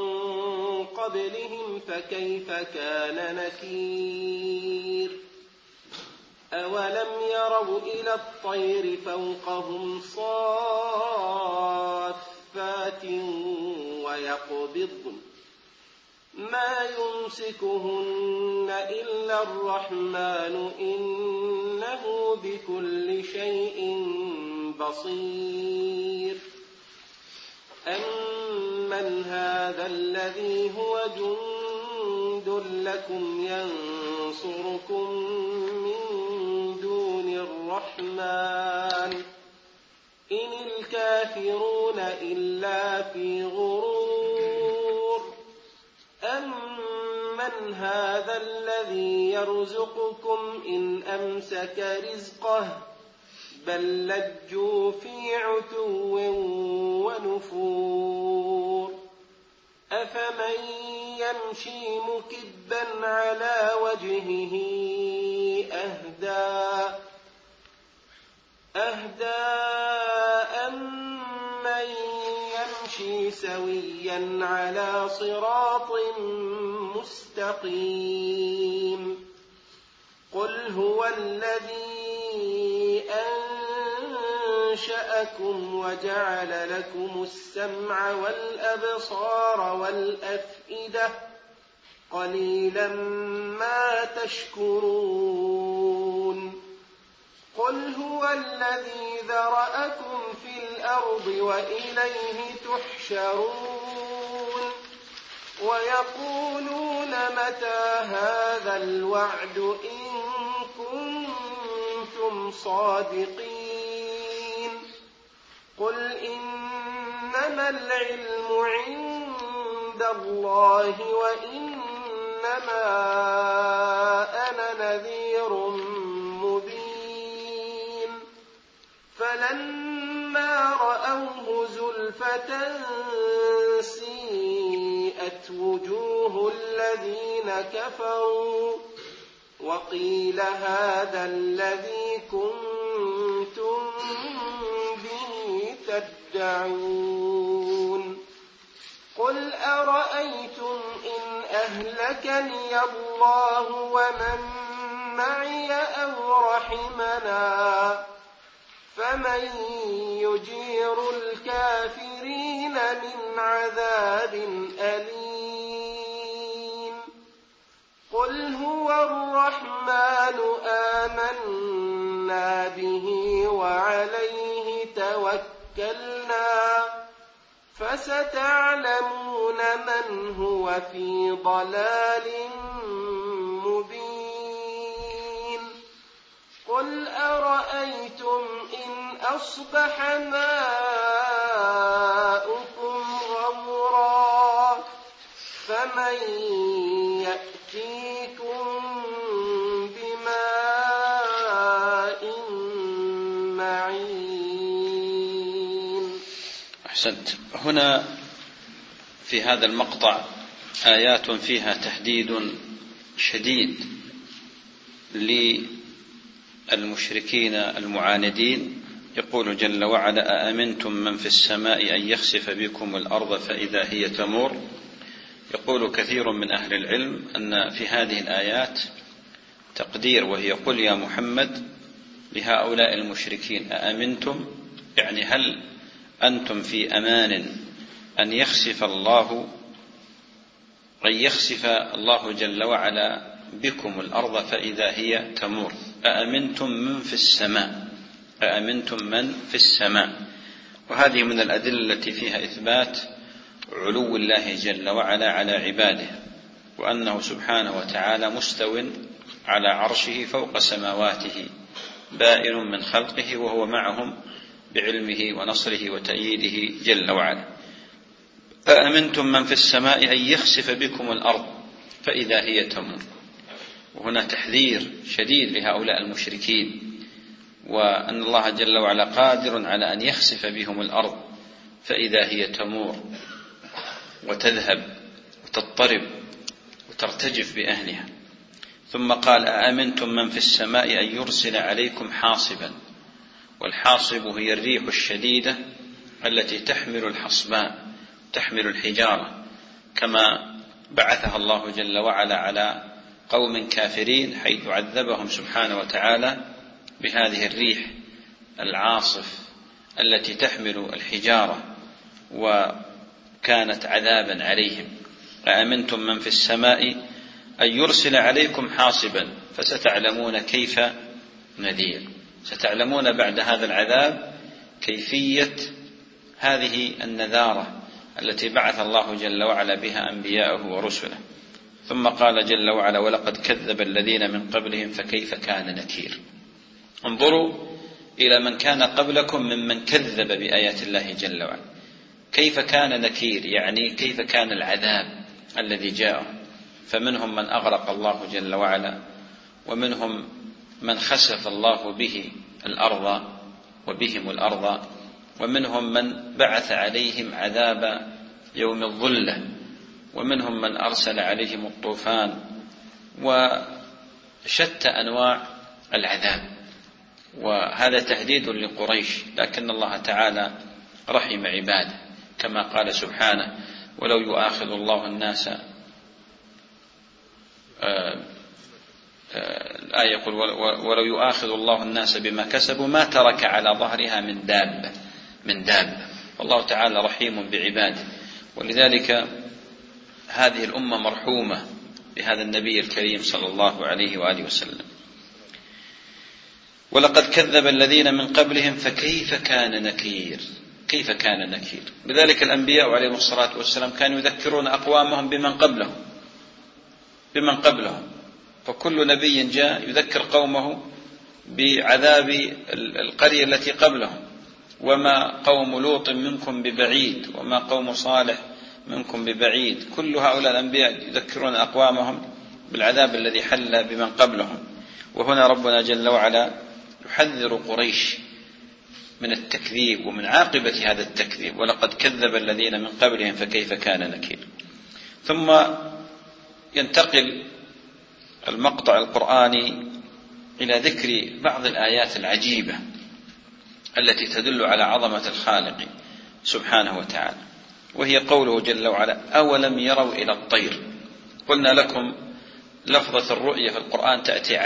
قبلهم فكيف كان نكير. أولم يروا إلى الطير فوقهم صافات ويقبضن ما يمسكهن إلا الرحمن إنه بكل شيء بصير. أمن هذا الذي هو جند لكم ينصركم من دون الرحمن إن الكافرون إلا في غرور. أمن هذا الذي يرزقكم إن أمسك رزقه بل لجوا في عتو ونفور. أفمن يمشي مكبا على وجهه أهدى أمن يمشي سويا على صراط مستقيم. قل هو الذي أنشأكم وجعل لكم السمع والأبصار والأفئدة قليلا ما تشكرون. قل هو الذي ذرأكم في الأرض وإليه تحشرون. ويقولون متى هذا الوعد إن كنتم صادقين. قل إنما العلم عند الله وإنما أنا نذير مبين. فلما رأوه زلفة سيئت وجوه الذين كفروا وقيل هذا الذي كنتم به تدعون. قل أرأيتم إن أهلكني الله ومن معي أو رحمنا فمن يجير الكافرين من عذاب أليم. قل هو الرحمن آمنا به وعليه توكلنا فستعلمون من هو في ضلال مبين. قل أرأيتم إن أصبح ماؤكم غورا فمن يأتيكم بماء معين. أحسنت. هنا في هذا المقطع آيات فيها تهديد شديد للمشركين المعاندين. يقول جل وعلا: أأمنتم من في السماء أن يخسف بكم الأرض فإذا هي تمور. يقول كثير من أهل العلم أن في هذه الآيات تقدير، وهي: قل يا محمد لهؤلاء المشركين: أأمنتم، يعني هل أنتم في أمان أن يخسف الله جل وعلا بكم الأرض فإذا هي تمور. أأمنتم من في السماء، أأمنتم من في السماء. وهذه من الأدلة التي فيها إثبات علو الله جل وعلا على عباده، وأنه سبحانه وتعالى مستو على عرشه فوق سماواته، بائن من خلقه، وهو معهم بعلمه ونصره وتأييده جل وعلا. أأمنتم من في السماء أن يخسف بكم الأرض فإذا هي تمور. وهنا تحذير شديد لهؤلاء المشركين، وأن الله جل وعلا قادر على أن يخسف بهم الأرض فإذا هي تمور وتذهب وتضطرب وترتجف بأهلها. ثم قال: أأمنتم من في السماء أن يرسل عليكم حاصبا. والحاصب هي الريح الشديدة التي تحمل الحصباء، تحمل الحجارة، كما بعثها الله جل وعلا على قوم كافرين، حيث عذبهم سبحانه وتعالى بهذه الريح العاصف التي تحمل الحجارة، وكانت عذابا عليهم. أأمنتم من في السماء أن يرسل عليكم حاصبا فستعلمون كيف نذير. ستعلمون بعد هذا العذاب كيفية هذه النذارة التي بعث الله جل وعلا بها أنبياءه ورسله. ثم قال جل وعلا: ولقد كذب الذين من قبلهم فكيف كان نكير. انظروا إلى من كان قبلكم ممن كذب بآيات الله جل وعلا، كيف كان نكير، يعني كيف كان العذاب الذي جاء. فمنهم من أغرق الله جل وعلا، ومنهم من خسف الله به الأرض وبهم الأرض، ومنهم من بعث عليهم عذاب يوم الظلة، ومنهم من أرسل عليهم الطوفان، وشتى أنواع العذاب. وهذا تهديد لقريش، لكن الله تعالى رحم عباده، كما قال سبحانه: ولو يؤاخذ الله الناس، الآية يقول: ولو يؤاخذ الله الناس بما كسبوا ما ترك على ظهرها من دابة. والله تعالى رحيم بعباده، ولذلك هذه الأمة مرحومة بهذا النبي الكريم صلى الله عليه وآله وسلم. ولقد كذب الذين من قبلهم فكيف كان نكير. كيف كان نكير. لذلك الأنبياء عليهم الصلاة والسلام كانوا يذكرون أقوامهم بمن قبلهم، فكل نبي جاء يذكر قومه بعذاب القرية التي قبلهم: وما قوم لوط منكم ببعيد، وما قوم صالح منكم ببعيد. كل هؤلاء الأنبياء يذكرون أقوامهم بالعذاب الذي حل بمن قبلهم. وهنا ربنا جل وعلا يحذر قريش من التكذيب ومن عاقبة هذا التكذيب: ولقد كذب الذين من قبلهم فكيف كان نكير. ثم ينتقل المقطع القرآني إلى ذكر بعض الآيات العجيبة التي تدل على عظمة الخالق سبحانه وتعالى، وهي قوله جل وعلا: أولم يروا إلى الطير. قلنا لكم لفظة الرؤية في القرآن تأتي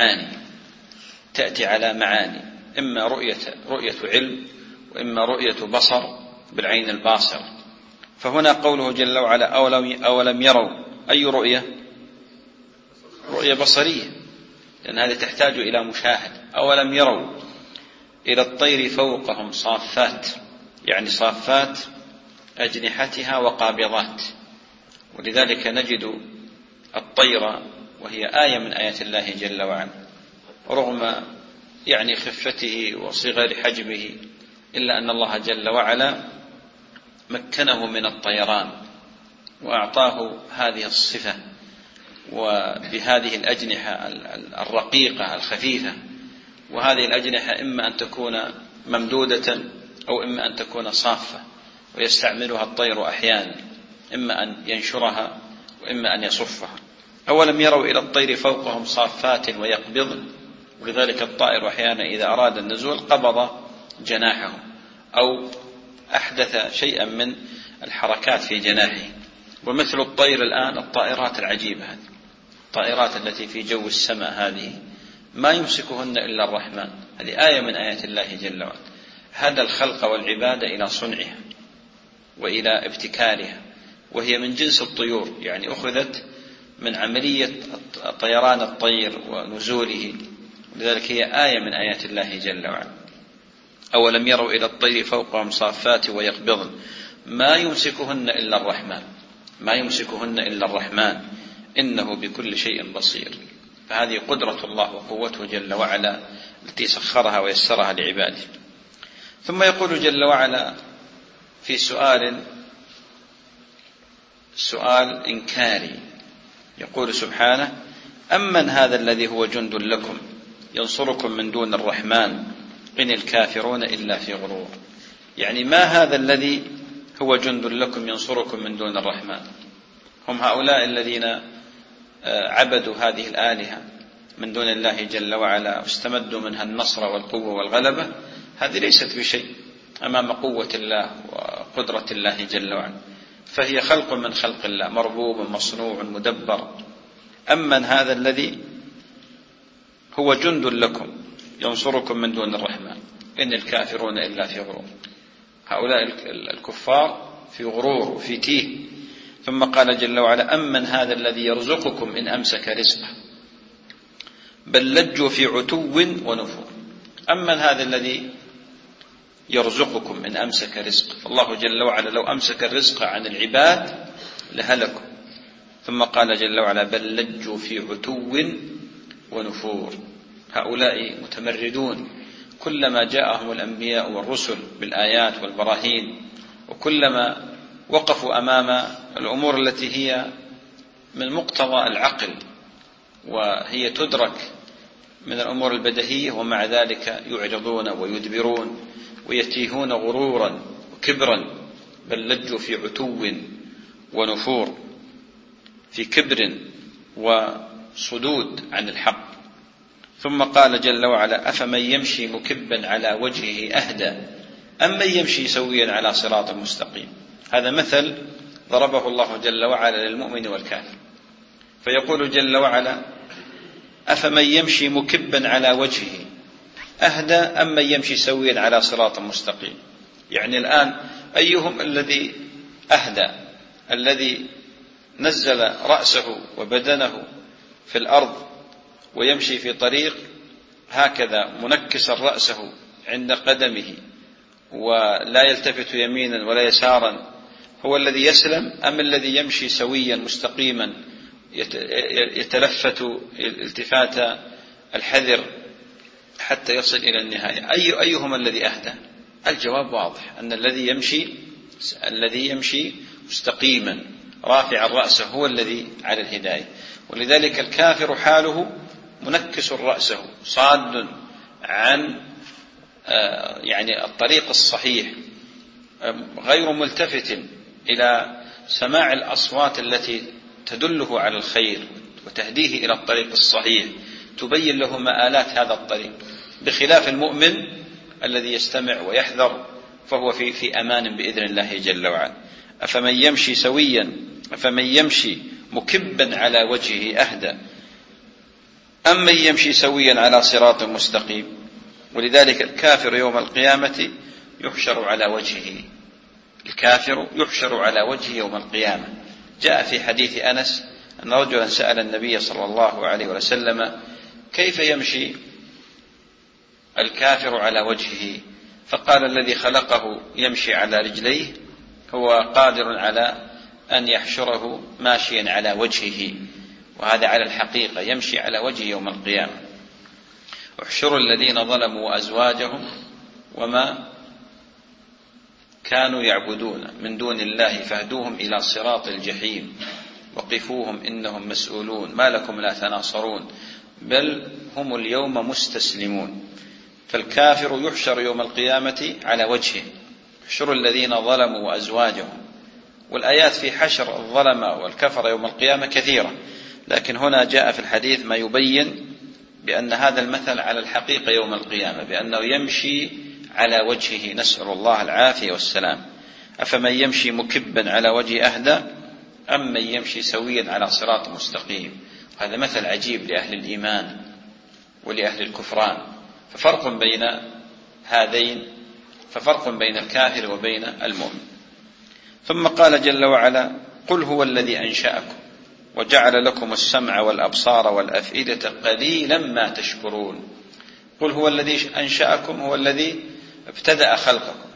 على معاني، إما رؤية علم، وإما رؤية بصر بالعين الباصرة. فهنا قوله جل وعلا: أولم يروا، أي رؤية؟ رؤية بصرية، لأن هذه تحتاج إلى مشاهد. أولم يروا إلى الطير فوقهم صافات، يعني صافات أجنحتها وقابضات. ولذلك نجد الطير، وهي آية من آيات الله جل وعلا، رغم يعني خفته وصغر حجمه، إلا أن الله جل وعلا مكنه من الطيران وأعطاه هذه الصفة وبهذه الأجنحة الرقيقة الخفيفة. وهذه الأجنحة إما أن تكون ممدودة أو إما أن تكون صافة، ويستعملها الطير أحيانا، إما أن ينشرها وإما أن يصفها. أولم يروا إلى الطير فوقهم صافات ويقبضن، ولذلك الطائر أحيانا إذا أراد النزول قبض جناحه أو أحدث شيئا من الحركات في جناحه. ومثل الطير الآن الطائرات العجيبة هذه، الطائرات التي في جو السماء هذه ما يمسكهن إلا الرحمن. هذه آية من آيات الله جل وعلا، هذا الخلق والعبادة إلى صنعها وإلى ابتكارها، وهي من جنس الطيور، يعني أخذت من عملية طيران الطير ونزوله، لذلك هي آية من آيات الله جل وعلا. أولم يروا إلى الطير فوقهم صافات ويقبضن ما يمسكهن إلا الرحمن، ما يمسكهن إلا الرحمن إنه بكل شيء بصير. فهذه قدرة الله وقوته جل وعلا التي سخرها ويسرها لعباده. ثم يقول جل وعلا في سؤال إنكاري، يقول سبحانه: أمن هذا الذي هو جند لكم ينصركم من دون الرحمن إن الكافرون إلا في غرور. يعني ما هذا الذي هو جند لكم ينصركم من دون الرحمن؟ هم هؤلاء الذين عبدوا هذه الآلهة من دون الله جل وعلا واستمدوا منها النصر والقوة والغلبة. هذه ليست بشيء أمام قوة الله وقدرة الله جل وعلا، فهي خلق من خلق الله، مربوب مصنوع مدبر. أمن هذا الذي هو جند لكم ينصركم من دون الرحمن إن الكافرون إلا في غرور. هؤلاء الكفار في غرور وفي تيه. ثم قال جل وعلا: أمن هذا الذي يرزقكم إن أمسك رزقه بل لجوا في عتو ونفور. أمن هذا الذي يرزقكم إن أمسك رزقه، فالله جل وعلا لو أمسك الرزق عن العباد لهلكوا. ثم قال جل وعلا: بل لجوا في عتو ونفور. هؤلاء متمردون، كلما جاءهم الأنبياء والرسل بالآيات والبراهين، وكلما وقفوا أمام الأمور التي هي من مقتضى العقل وهي تدرك من الأمور البديهية، ومع ذلك يعرضون ويدبرون ويتيهون غرورا وكبرا. بل لجوا في عتو ونفور، في كبر وصدود عن الحق. ثم قال جل وعلا: أفمن يمشي مكبا على وجهه أهدى أم من يمشي سويا على صراط مستقيم. هذا مثل ضربه الله جل وعلا للمؤمن والكافر، فيقول جل وعلا: أفمن يمشي مكبا على وجهه أهدى أم من يمشي سويا على صراط مستقيم. يعني الآن أيهم الذي أهدى؟ الذي نزل رأسه وبدنه في الأرض ويمشي في طريق هكذا منكسا رأسه عند قدمه ولا يلتفت يمينا ولا يسارا، هو الذي يسلم، أم الذي يمشي سويا مستقيما يتلفت التفات الحذر حتى يصل إلى النهاية؟ أيهما الذي أهدى؟ الجواب واضح، أن الذي يمشي مستقيما رافع رأسه هو الذي على الهداية. ولذلك الكافر حاله منكس رأسه صاد عن يعني الطريق الصحيح، غير ملتفت إلى سماع الأصوات التي تدله على الخير وتهديه إلى الطريق الصحيح، تبين له مآلات هذا الطريق، بخلاف المؤمن الذي يستمع ويحذر فهو في أمان بإذن الله جل وعلا. أفمن يمشي سويا، أفمن يمشي مكبا على وجهه أهدى أم من يمشي سويا على صراط مستقيم. ولذلك الكافر يوم القيامة يحشر على وجهه، الكافر يحشر على وجهه يوم القيامة. جاء في حديث أنس أن رجلا سأل النبي صلى الله عليه وسلم: كيف يمشي الكافر على وجهه؟ فقال: الذي خلقه يمشي على رجليه هو قادر على أن يحشره ماشيا على وجهه، وهذا على الحقيقة يمشي على وجهه يوم القيامة. احشروا الذين ظلموا وأزواجهم وما كانوا يعبدون من دون الله فاهدوهم إلى صراط الجحيم وقفوهم إنهم مسؤولون ما لكم لا تناصرون بل هم اليوم مستسلمون. فالكافر يحشر يوم القيامة على وجهه، احشروا الذين ظلموا وأزواجهم. والآيات في حشر الظلمة والكفر يوم القيامة كثيرة، لكن هنا جاء في الحديث ما يبين بأن هذا المثل على الحقيقة يوم القيامة، بأنه يمشي على وجهه، نسأل الله العافية والسلام. أفمن يمشي مكبا على وجه أهدى أم من يمشي سويا على صراط مستقيم. هذا مثل عجيب لأهل الإيمان ولأهل الكفران. ففرق بين هذين، ففرق بين الكافر وبين المؤمن. ثم قال جل وعلا: قل هو الذي أنشأكم وجعل لكم السمع والأبصار والأفئدة قليلا ما تشكرون. قل هو الذي أنشأكم، هو الذي ابتدأ خلقكم،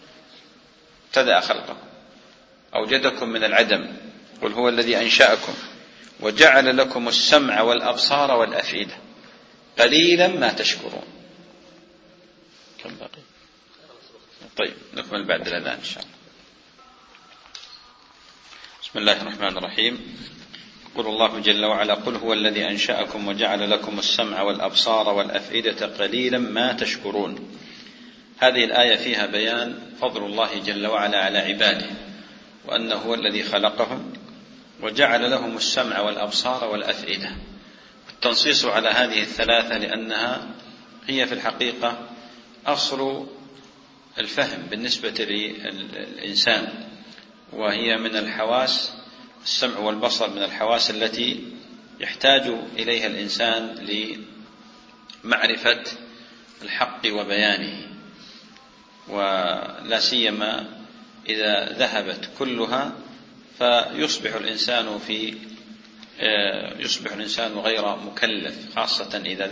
أوجدكم من العدم. قل هو الذي أنشأكم وجعل لكم السمع والأبصار والأفئدة قليلا ما تشكرون. كم باقي؟ طيب نكمل بعد الأذان إن شاء الله. بسم الله الرحمن الرحيم. يقول الله جل وعلا: قل هو الذي أنشأكم وجعل لكم السمع والأبصار والأفئدة قليلا ما تشكرون. هذه الآية فيها بيان فضل الله جل وعلا على عباده، وأنه هو الذي خلقهم وجعل لهم السمع والأبصار والأفئدة. التنصيص على هذه الثلاثة لأنها هي في الحقيقة أصل الفهم بالنسبة للإنسان، وهي من الحواس، السمع والبصر من الحواس التي يحتاج إليها الإنسان لمعرفة الحق وبيانه، ولا سيما إذا ذهبت كلها فيصبح الإنسان غير مكلف، خاصة إذا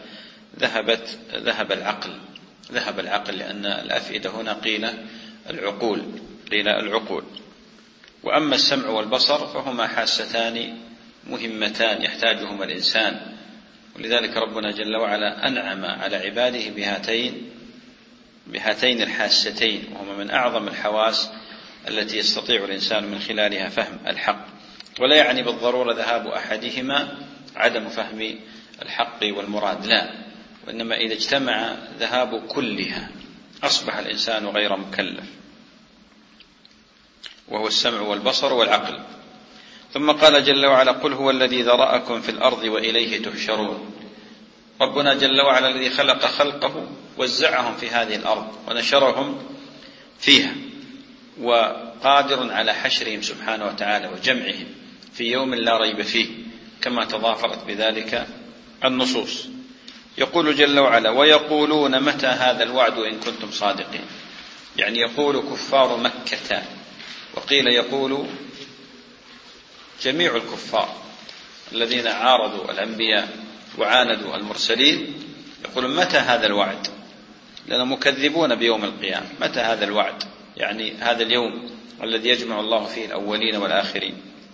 ذهب العقل، لأن الأفئدة هنا قيل العقول. وأما السمع والبصر فهما حاستان مهمتان يحتاجهما الإنسان، ولذلك ربنا جل وعلا أنعم على عباده بهاتين الحاستين، وهما من أعظم الحواس التي يستطيع الإنسان من خلالها فهم الحق. ولا يعني بالضرورة ذهاب أحدهما عدم فهم الحق والمراد، لا، وإنما إذا اجتمع ذهاب كلها أصبح الإنسان غير مكلف، وهو السمع والبصر والعقل. ثم قال جل وعلا: قل هو الذي ذرأكم في الأرض وإليه تحشرون. ربنا جل وعلا الذي خلق خلقه وزعهم في هذه الأرض ونشرهم فيها، وقادر على حشرهم سبحانه وتعالى وجمعهم في يوم لا ريب فيه، كما تضافرت بذلك النصوص. يقول جل وعلا: ويقولون متى هذا الوعد إن كنتم صادقين. يعني يقول كفار مكة، وقيل يقول جميع الكفار الذين عارضوا الأنبياء وعاندوا المرسلين، يقولون متى هذا الوعد، لأنهم مكذبون بيوم القيامة. متى هذا الوعد؟ يعني هذا اليوم الذي يجمع الله فيه الأولين والآخرين،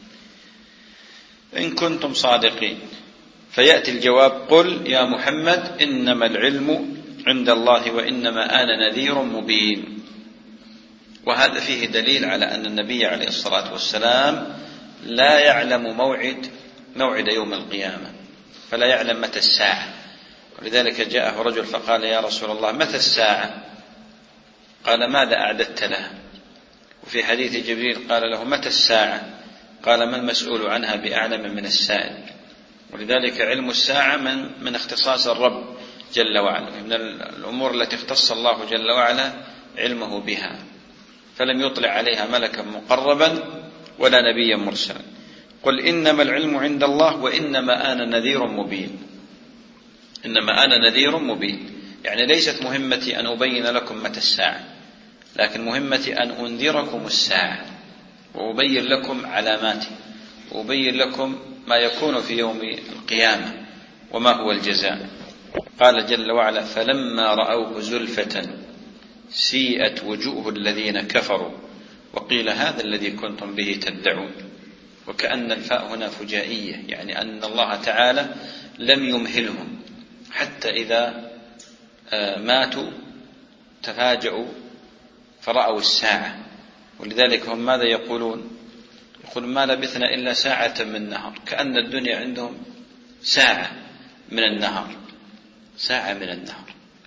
إن كنتم صادقين. فيأتي الجواب: قل يا محمد إنما العلم عند الله وإنما أنا نذير مبين. وهذا فيه دليل على أن النبي عليه الصلاة والسلام لا يعلم موعد يوم القيامة، فلا يعلم متى الساعة. ولذلك جاءه رجل فقال: يا رسول الله متى الساعة؟ قال: ماذا أعددت لها؟ وفي حديث جبريل قال له: متى الساعة؟ قال: ما المسؤول عنها بأعلم من السائل. ولذلك علم الساعة من اختصاص الرب جل وعلا، من الأمور التي اختص الله جل وعلا علمه بها، فلم يطلع عليها ملكا مقربا ولا نبيا مرسلا. قل إنما العلم عند الله وإنما أنا نذير مبين. إنما أنا نذير مبين، يعني ليست مهمتي أن أبين لكم متى الساعة، لكن مهمتي أن أنذركم الساعة وأبين لكم علاماته، وأبين لكم ما يكون في يوم القيامة وما هو الجزاء. قال جل وعلا: فلما رأوه زلفة سيئت وجوه الذين كفروا وقيل هذا الذي كنتم به تدعون. وكأن الفاء هنا فجائية، يعني أن الله تعالى لم يمهلهم حتى إذا ماتوا تفاجؤوا فرأوا الساعة. ولذلك هم ماذا يقولون؟ ما لبثنا إلا ساعة من نهار، كأن الدنيا عندهم ساعة من النهار، ساعة من النهار.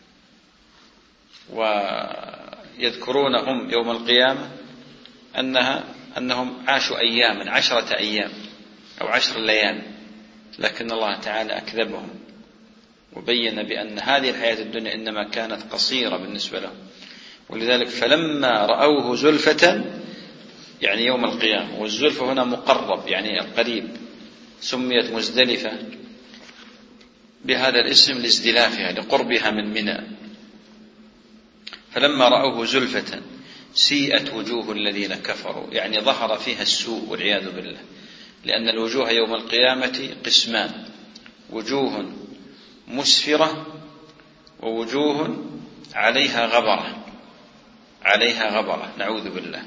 ويذكرونهم يوم القيامة أنهم عاشوا أياما، 10 أيام أو 10 ليال، لكن الله تعالى أكذبهم وبين بأن هذه الحياة الدنيا إنما كانت قصيرة بالنسبة لهم. ولذلك فلما رأوه زلفة، يعني يوم القيامة، والزلفة هنا مقرب يعني القريب، سميت مزدلفة بهذا الاسم لازدلافها لقربها من منى. فلما رأوه زلفة سيئت وجوه الذين كفروا، يعني ظهر فيها السوء والعياذ بالله، لأن الوجوه يوم القيامة قسمان: وجوه مسفرة ووجوه عليها غبرة نعوذ بالله.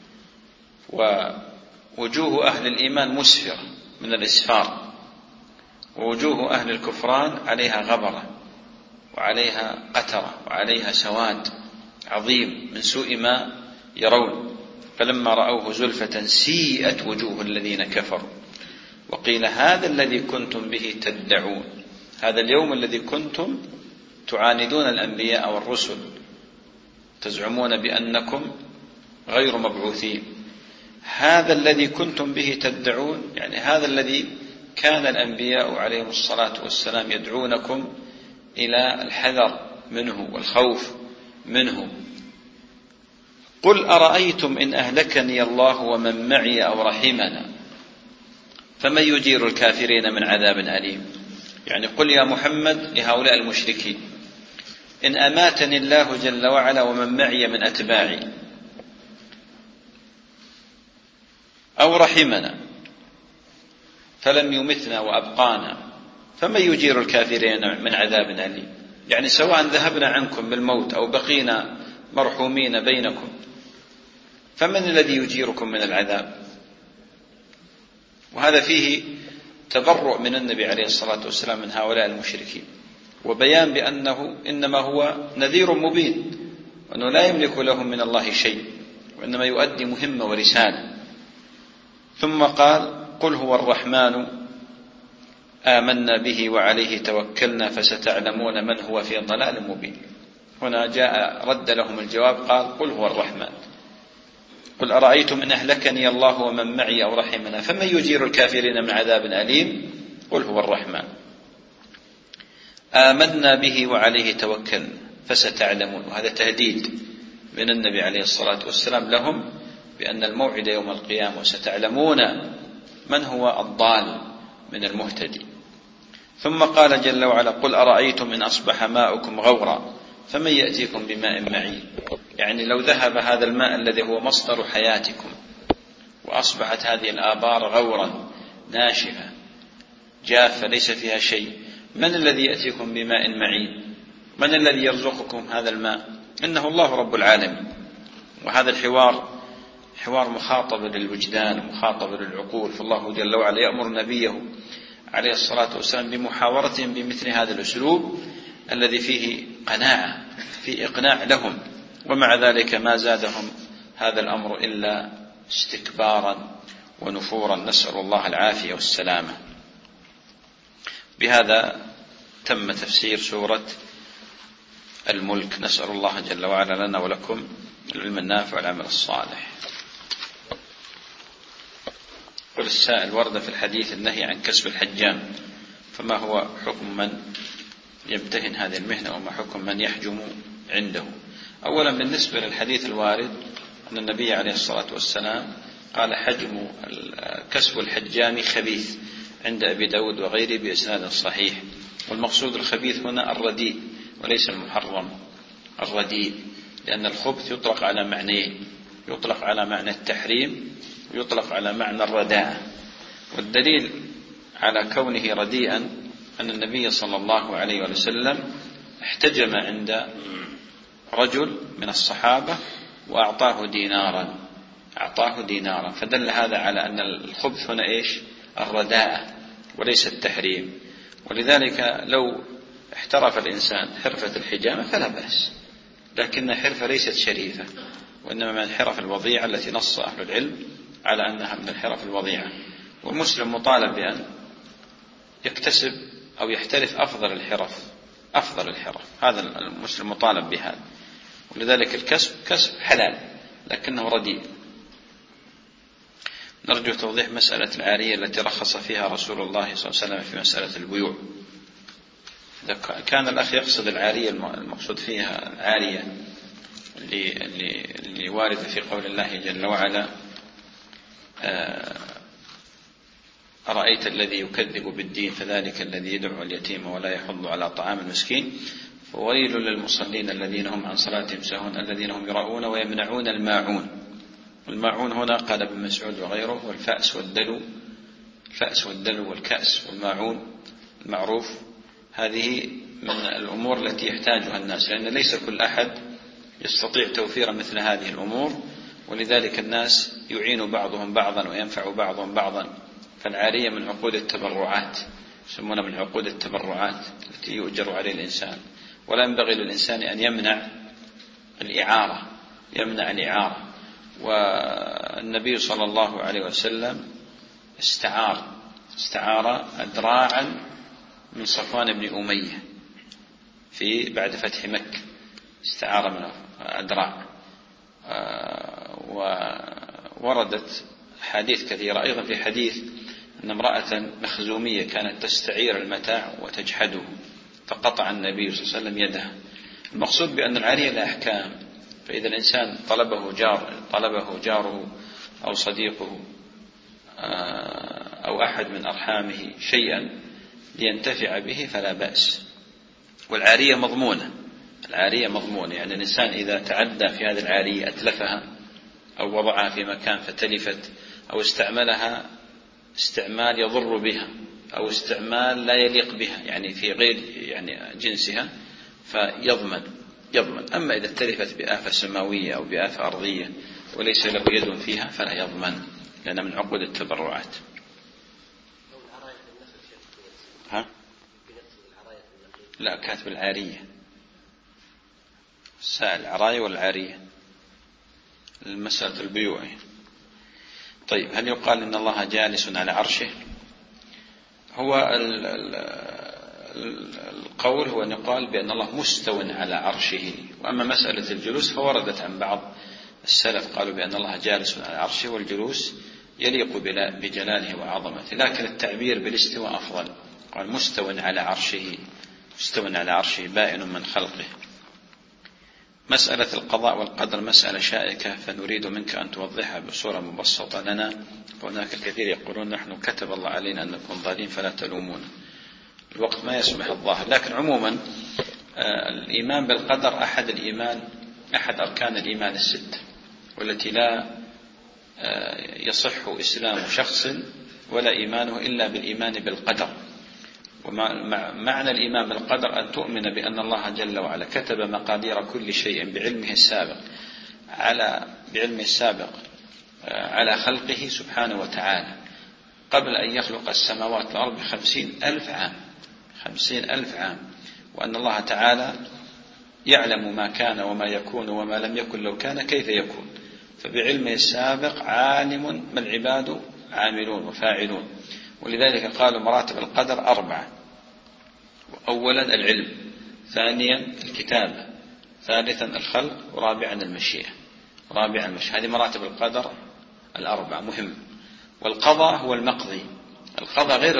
ووجوه أهل الإيمان مسفرة من الإسفار، ووجوه أهل الكفران عليها غبرة وعليها قترة وعليها سواد عظيم من سوء ما يرون. فلما رأوه زلفة سيئت وجوه الذين كفروا وقيل هذا الذي كنتم به تدعون. هذا اليوم الذي كنتم تعاندون الأنبياء والرسل، تزعمون بأنكم غير مبعوثين. هذا الذي كنتم به تدعون، يعني هذا الذي كان الأنبياء عليهم الصلاة والسلام يدعونكم إلى الحذر منه والخوف منه. قل أرأيتم إن أهلكني الله ومن معي أو رحمنا فمن يجير الكافرين من عذاب أليم. يعني قل يا محمد لهؤلاء المشركين: إن أماتني الله جل وعلا ومن معي من أتباعي أو رحمنا فلم يمتنا وأبقانا فمن يجير الكافرين من عذاب أليم. يعني سواء ذهبنا عنكم بالموت أو بقينا مرحومين بينكم، فمن الذي يجيركم من العذاب؟ وهذا فيه تبرؤ من النبي عليه الصلاة والسلام من هؤلاء المشركين، وبيان بأنه إنما هو نذير مبين، وأنه لا يملك لهم من الله شيء، وإنما يؤدي مهمة ورسالة. ثم قال: قل هو الرحمن آمنا به وعليه توكلنا فستعلمون من هو في ضلال مبين. هنا جاء رد لهم الجواب، قال: قل هو الرحمن. قل أرأيتم إن أهلكني الله ومن معي أو رحمنا فمن يجير الكافرين من عذاب أليم. قل هو الرحمن آمنا به وعليه توكلنا فستعلمون. وهذا تهديد من النبي عليه الصلاة والسلام لهم بأن الموعد يوم القيامة، وستعلمون من هو الضال من المهتدي. ثم قال جل وعلا: قل أرأيتم إن أصبح ماؤكم غورا فمن يأتيكم بماء معين. يعني لو ذهب هذا الماء الذي هو مصدر حياتكم وأصبحت هذه الآبار غورا ناشفة جافة ليس فيها شيء، من الذي يأتيكم بماء معين؟ من الذي يرزقكم هذا الماء؟ إنه الله رب العالمين. وهذا الحوار حوار مخاطب للوجدان ومخاطب للعقول، فالله جل وعلا يأمر نبيه عليه الصلاة والسلام بمحاورتهم بمثل هذا الأسلوب الذي فيه قناعة، فيه إقناع لهم، ومع ذلك ما زادهم هذا الأمر إلا استكبارا ونفورا، نسأل الله العافية والسلامة. بهذا تم تفسير سورة الملك. نسأل الله جل وعلا لنا ولكم العلم النافع والعمل الصالح. قل السائل: ورد في الحديث النهي عن كسب الحجام، فما هو حكم من يمتهن هذه المهنة وما حكم من يحجم عنده؟ أولا بالنسبة للحديث الوارد أن النبي عليه الصلاة والسلام قال: حجم كسب الحجام خبيث، عند أبي داود وغيره بإسناد صحيح. والمقصود الخبيث هنا الرديء وليس المحرم، الرديء، لأن الخبث يطلق على معنيين: يطلق على معنى التحريم ويطلق على معنى الرداء. والدليل على كونه رديئا أن النبي صلى الله عليه وسلم احتجم عند رجل من الصحابة وأعطاه دينارا، فدل هذا على أن الخبث هنا إيش؟ الرداء وليس التحريم. ولذلك لو احترف الإنسان حرفة الحجامة فلا بأس، لكن حرفة ليست شريفة، وإنما من الحرف الوضيعة التي نص أهل العلم على أنها من الحرف الوضيعة. والمسلم مطالب بأن يكتسب أو يحترف أفضل الحرف، هذا المسلم مطالب بهذا. ولذلك الكسب كسب حلال لكنه رديء. نرجو توضيح مسألة العارية التي رخص فيها رسول الله صلى الله عليه وسلم في مسألة البيوع. إذا كان الأخ يقصد العارية المقصود فيها العارية اللي واردة في قول الله جل وعلا أرأيت الذي يكذب بالدين فذلك الذي يدعو اليتيم ولا يحض على طعام المسكين فويل للمصلين الذين هم عن صلاتهم ساهون الذين هم يراءون ويمنعون الماعون. والماعون هنا قال ابن مسعود وغيره والفأس والدلو والكأس والماعون المعروف. هذه من الأمور التي يحتاجها الناس، لأن ليس كل أحد يستطيع توفير مثل هذه الأمور، ولذلك الناس يعين بعضهم بعضا وينفع بعضهم بعضا. فالعارية من عقود التبرعات، يسمونها من عقود التبرعات التي يؤجر عليه الإنسان. ولا ينبغي للإنسان أن يمنع الإعارة. والنبي صلى الله عليه وسلم استعار أدراعا من صفوان بن أمية بعد فتح مكة، استعار من أدراع. ووردت حديث كثيرة أيضا في حديث أن امرأة مخزومية كانت تستعير المتاع وتجحده فقطع النبي صلى الله عليه وسلم يدها. المقصود بأن العارية لها أحكام، فإذا الإنسان طلبه جاره أو صديقه أو أحد من أرحامه شيئا لينتفع به فلا بأس. والعارية مضمونة، يعني الإنسان إذا تعدى في هذه العارية أتلفها أو وضعها في مكان فتلفت أو استعملها استعمال يضر بها أو استعمال لا يليق بها يعني في غير جنسها فيضمن. أما إذا تلفت بآفة سماوية أو بآفة أرضية وليس له يد فيها فلا يضمن، لأن من عقود التبرعات. لا، كاتب العارية، سائل العراية والعارية المسألة البيوع. طيب، هل يقال إن الله جالس على عرشه؟ هو القول هو أن يقال بأن الله مستو على عرشه. وأما مسألة الجلوس فوردت عن بعض السلف قالوا بأن الله جالس على عرشه والجلوس يليق بجلاله وعظمته، لكن التعبير بالاستواء أفضل. قال مستو على عرشه بائن من خلقه. مسألة القضاء والقدر مسألة شائكة، فنريد منك أن توضحها بصورة مبسطة لنا. وهناك الكثير يقولون نحن كتب الله علينا أن نكون ضالين فلا تلومونا. الوقت ما يسمح الظاهر، لكن عموما الإيمان بالقدر أحد أركان الإيمان الستة، والتي لا يصح إسلام شخص ولا إيمانه إلا بالإيمان بالقدر. ومعنى الإيمان بالقدر أن تؤمن بأن الله جل وعلا كتب مقادير كل شيء بعلمه السابق على خلقه سبحانه وتعالى قبل أن يخلق السماوات والأرض ب50,000 عام، وأن الله تعالى يعلم ما كان وما يكون وما لم يكن لو كان كيف يكون. فبعلمه السابق عالم ما العباد عاملون وفاعلون. ولذلك قالوا مراتب القدر 4: أولا العلم، ثانيا الكتابة، ثالثا الخلق، ورابعا المشيئة. هذه مراتب القدر 4 مهم. والقضاء هو المقضي. القضاء غير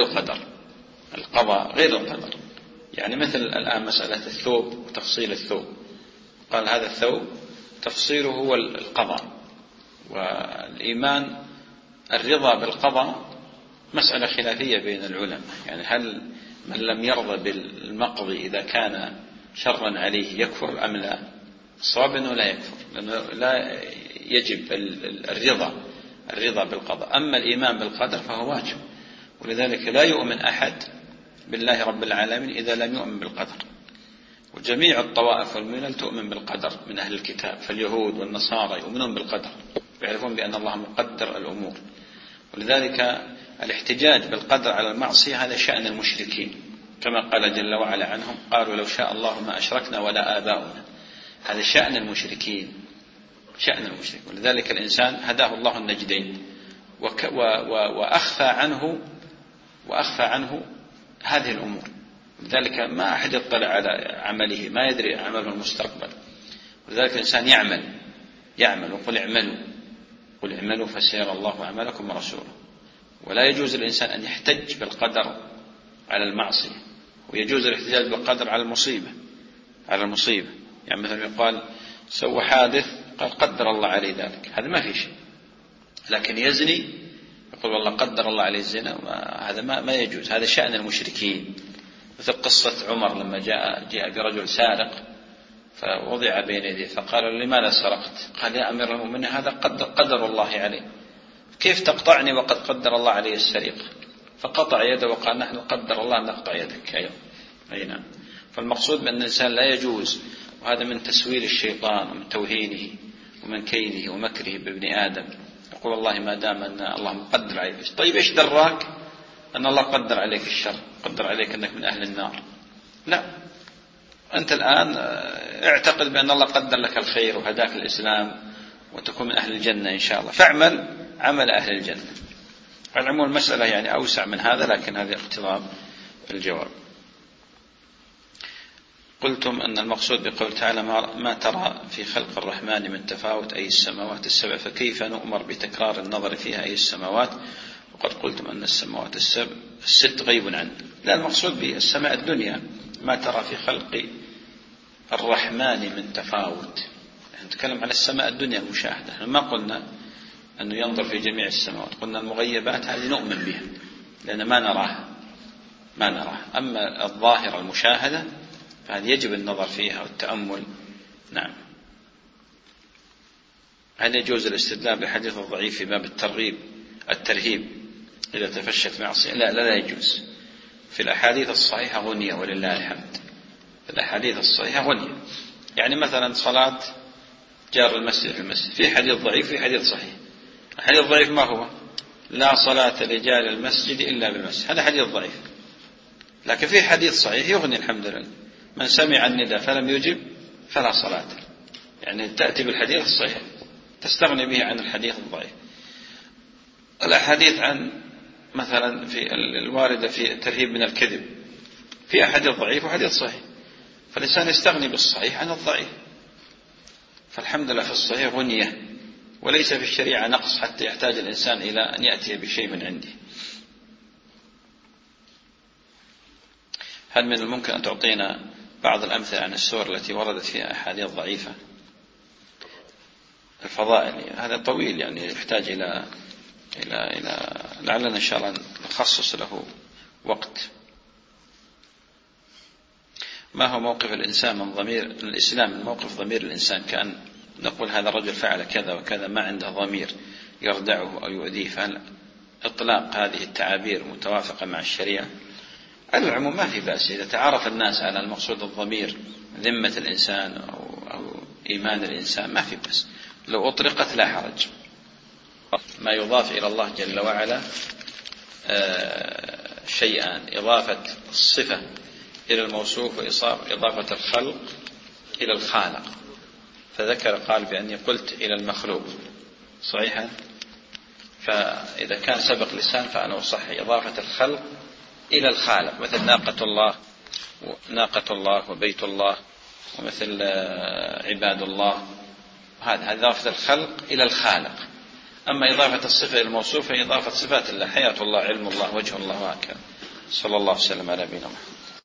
القدر. يعني مثل الآن مسألة الثوب وتفصيل الثوب، قال هذا الثوب تفصيله هو القضاء. والإيمان الرضا بالقضاء مسألة خلافية بين العلماء، يعني هل من لم يرضى بالمقضي إذا كان شرا عليه يكفر أم لا؟ الصواب أنه لا يكفر، لأنه لا يجب الرضا بالقضاء. أما الإيمان بالقدر فهو واجب، ولذلك لا يؤمن أحد بالله رب العالمين إذا لم يؤمن بالقدر. وجميع الطوائف والملل تؤمن بالقدر من أهل الكتاب، فاليهود والنصارى يؤمنون بالقدر، يعرفون بأن الله مقدر الأمور. ولذلك الاحتجاج بالقدر على المعصية هذا شأن المشركين، كما قال جل وعلا عنهم قالوا لو شاء الله ما أشركنا ولا آباؤنا. هذا شأن المشركين، شأن المشرك. ولذلك الإنسان هداه الله النجدين وأخفى عنه هذه الأمور. لذلك ما أحد يطلع على عمله، ما يدري عمله المستقبل. ولذلك الإنسان يعمل وقل اعملوا فسيرى الله أعمالكم ورسوله. ولا يجوز الإنسان أن يحتج بالقدر على المعصية، ويجوز الاحتجاج بالقدر على المصيبة. يعني مثلا يقال سوى حادث قال قدر الله عليه ذلك، هذا ما في شيء. لكن يزني يقول والله قدر الله عليه الزنا، هذا ما يجوز. هذا شأن المشركين. مثل قصة عمر لما جاء برجل سارق فوضع بين يديه فقال لماذا سرقت؟ قال يا أمير المؤمنين هذا قدر الله عليه، كيف تقطعني وقد قدر الله عليه السرقة؟ فقطع يده وقال نحن قدر الله نقطع يدك. أي نعم. فالمقصود بأن الإنسان لا يجوز، وهذا من تسويل الشيطان ومن توهينه ومن كيده ومكره بابن آدم. يقول والله ما دام أن الله مقدر عليك. طيب إيش دراك أن الله قدر عليك الشر، قدر عليك أنك من أهل النار؟ لا، أنت الآن اعتقد بأن الله قدر لك الخير وهداك الإسلام وتكون من أهل الجنة إن شاء الله، فاعمل عمل أهل الجنة. على العموم المسألة يعني أوسع من هذا، لكن هذا اقتضاب الجواب. قلتم أن المقصود بقول تعالى ما ترى في خلق الرحمن من تفاوت أي السماوات السبع، فكيف نؤمر بتكرار النظر فيها أي السماوات وقد قلتم أن السماوات الست غيب عنه؟ لا، المقصود بالسماء الدنيا. ما ترى في خلق الرحمن من تفاوت، نتكلم على السماء الدنيا المشاهدة. نحن ما قلنا أنه ينظر في جميع السماوات، قلنا المغيبات هذه نؤمن بها لأن ما نراها. أما الظاهرة المشاهدة فهذه يجب النظر فيها والتأمل. نعم. هل يجوز الاستدلال بحديث الضعيف في باب الترهيب إذا تفشت معصية؟ لا يجوز. في الأحاديث الصحيحة غنية ولله الحمد. في الأحاديث الصحيحة غنية. يعني مثلا صلاة جار المسجد في المسجد، في حديث ضعيف في حديث صحيح. الحديث الضعيف ما هو؟ لا صلاة لجار المسجد إلا بالمسجد، هذا حديث ضعيف. لكن في حديث صحيح يغني الحمد لله، من سمع النداء فلم يجب فلا صلاة. يعني تأتي بالحديث الصحيح تستغني به عن الحديث الضعيف. الأحاديث عن مثلا في الواردة في الترهيب من الكذب، في أحاديث ضعيف وحديث صحيح، فالإنسان يستغني بالصحيح عن الضعيف. فالحمد لله في الصحيح غنية، وليس في الشريعة نقص حتى يحتاج الإنسان إلى أن يأتي بشيء من عنده. هل من الممكن أن تعطينا بعض الأمثلة عن السور التي وردت فيها أحاديث ضعيفة؟ الفضائل هذا طويل، يعني يحتاج إلى لعلنا إن شاء الله نخصص له وقت. ما هو موقف الإنسان من ضمير الإسلام، من موقف ضمير الإنسان؟ كأن نقول هذا الرجل فعل كذا وكذا، ما عنده ضمير يردعه أو يؤذيه. فهل إطلاق هذه التعابير متوافقة مع الشريعة؟ على العموم ما في بأس إذا تعرف الناس على المقصود الضمير، ذمة الإنسان أو إيمان الإنسان، ما في بأس. لو أطلقت لا حرج. ما يضاف إلى الله جل وعلا شيئان: إضافة الصفة إلى الموصوف، وإضافة الخلق إلى الخالق. فذكر قال بأني قلت إلى المخلوق صحيحا، فإذا كان سبق لسان فأنا أصحي إضافة الخلق إلى الخالق، مثل ناقة الله وبيت الله، ومثل عباد الله. هذا إضافة الخلق إلى الخالق. أما إضافة الصفة إلى الموصوف فإضافة صفات الله: حياة الله، علم الله، وجه الله، وهكذا. صلى الله وسلم على نبينا محمد.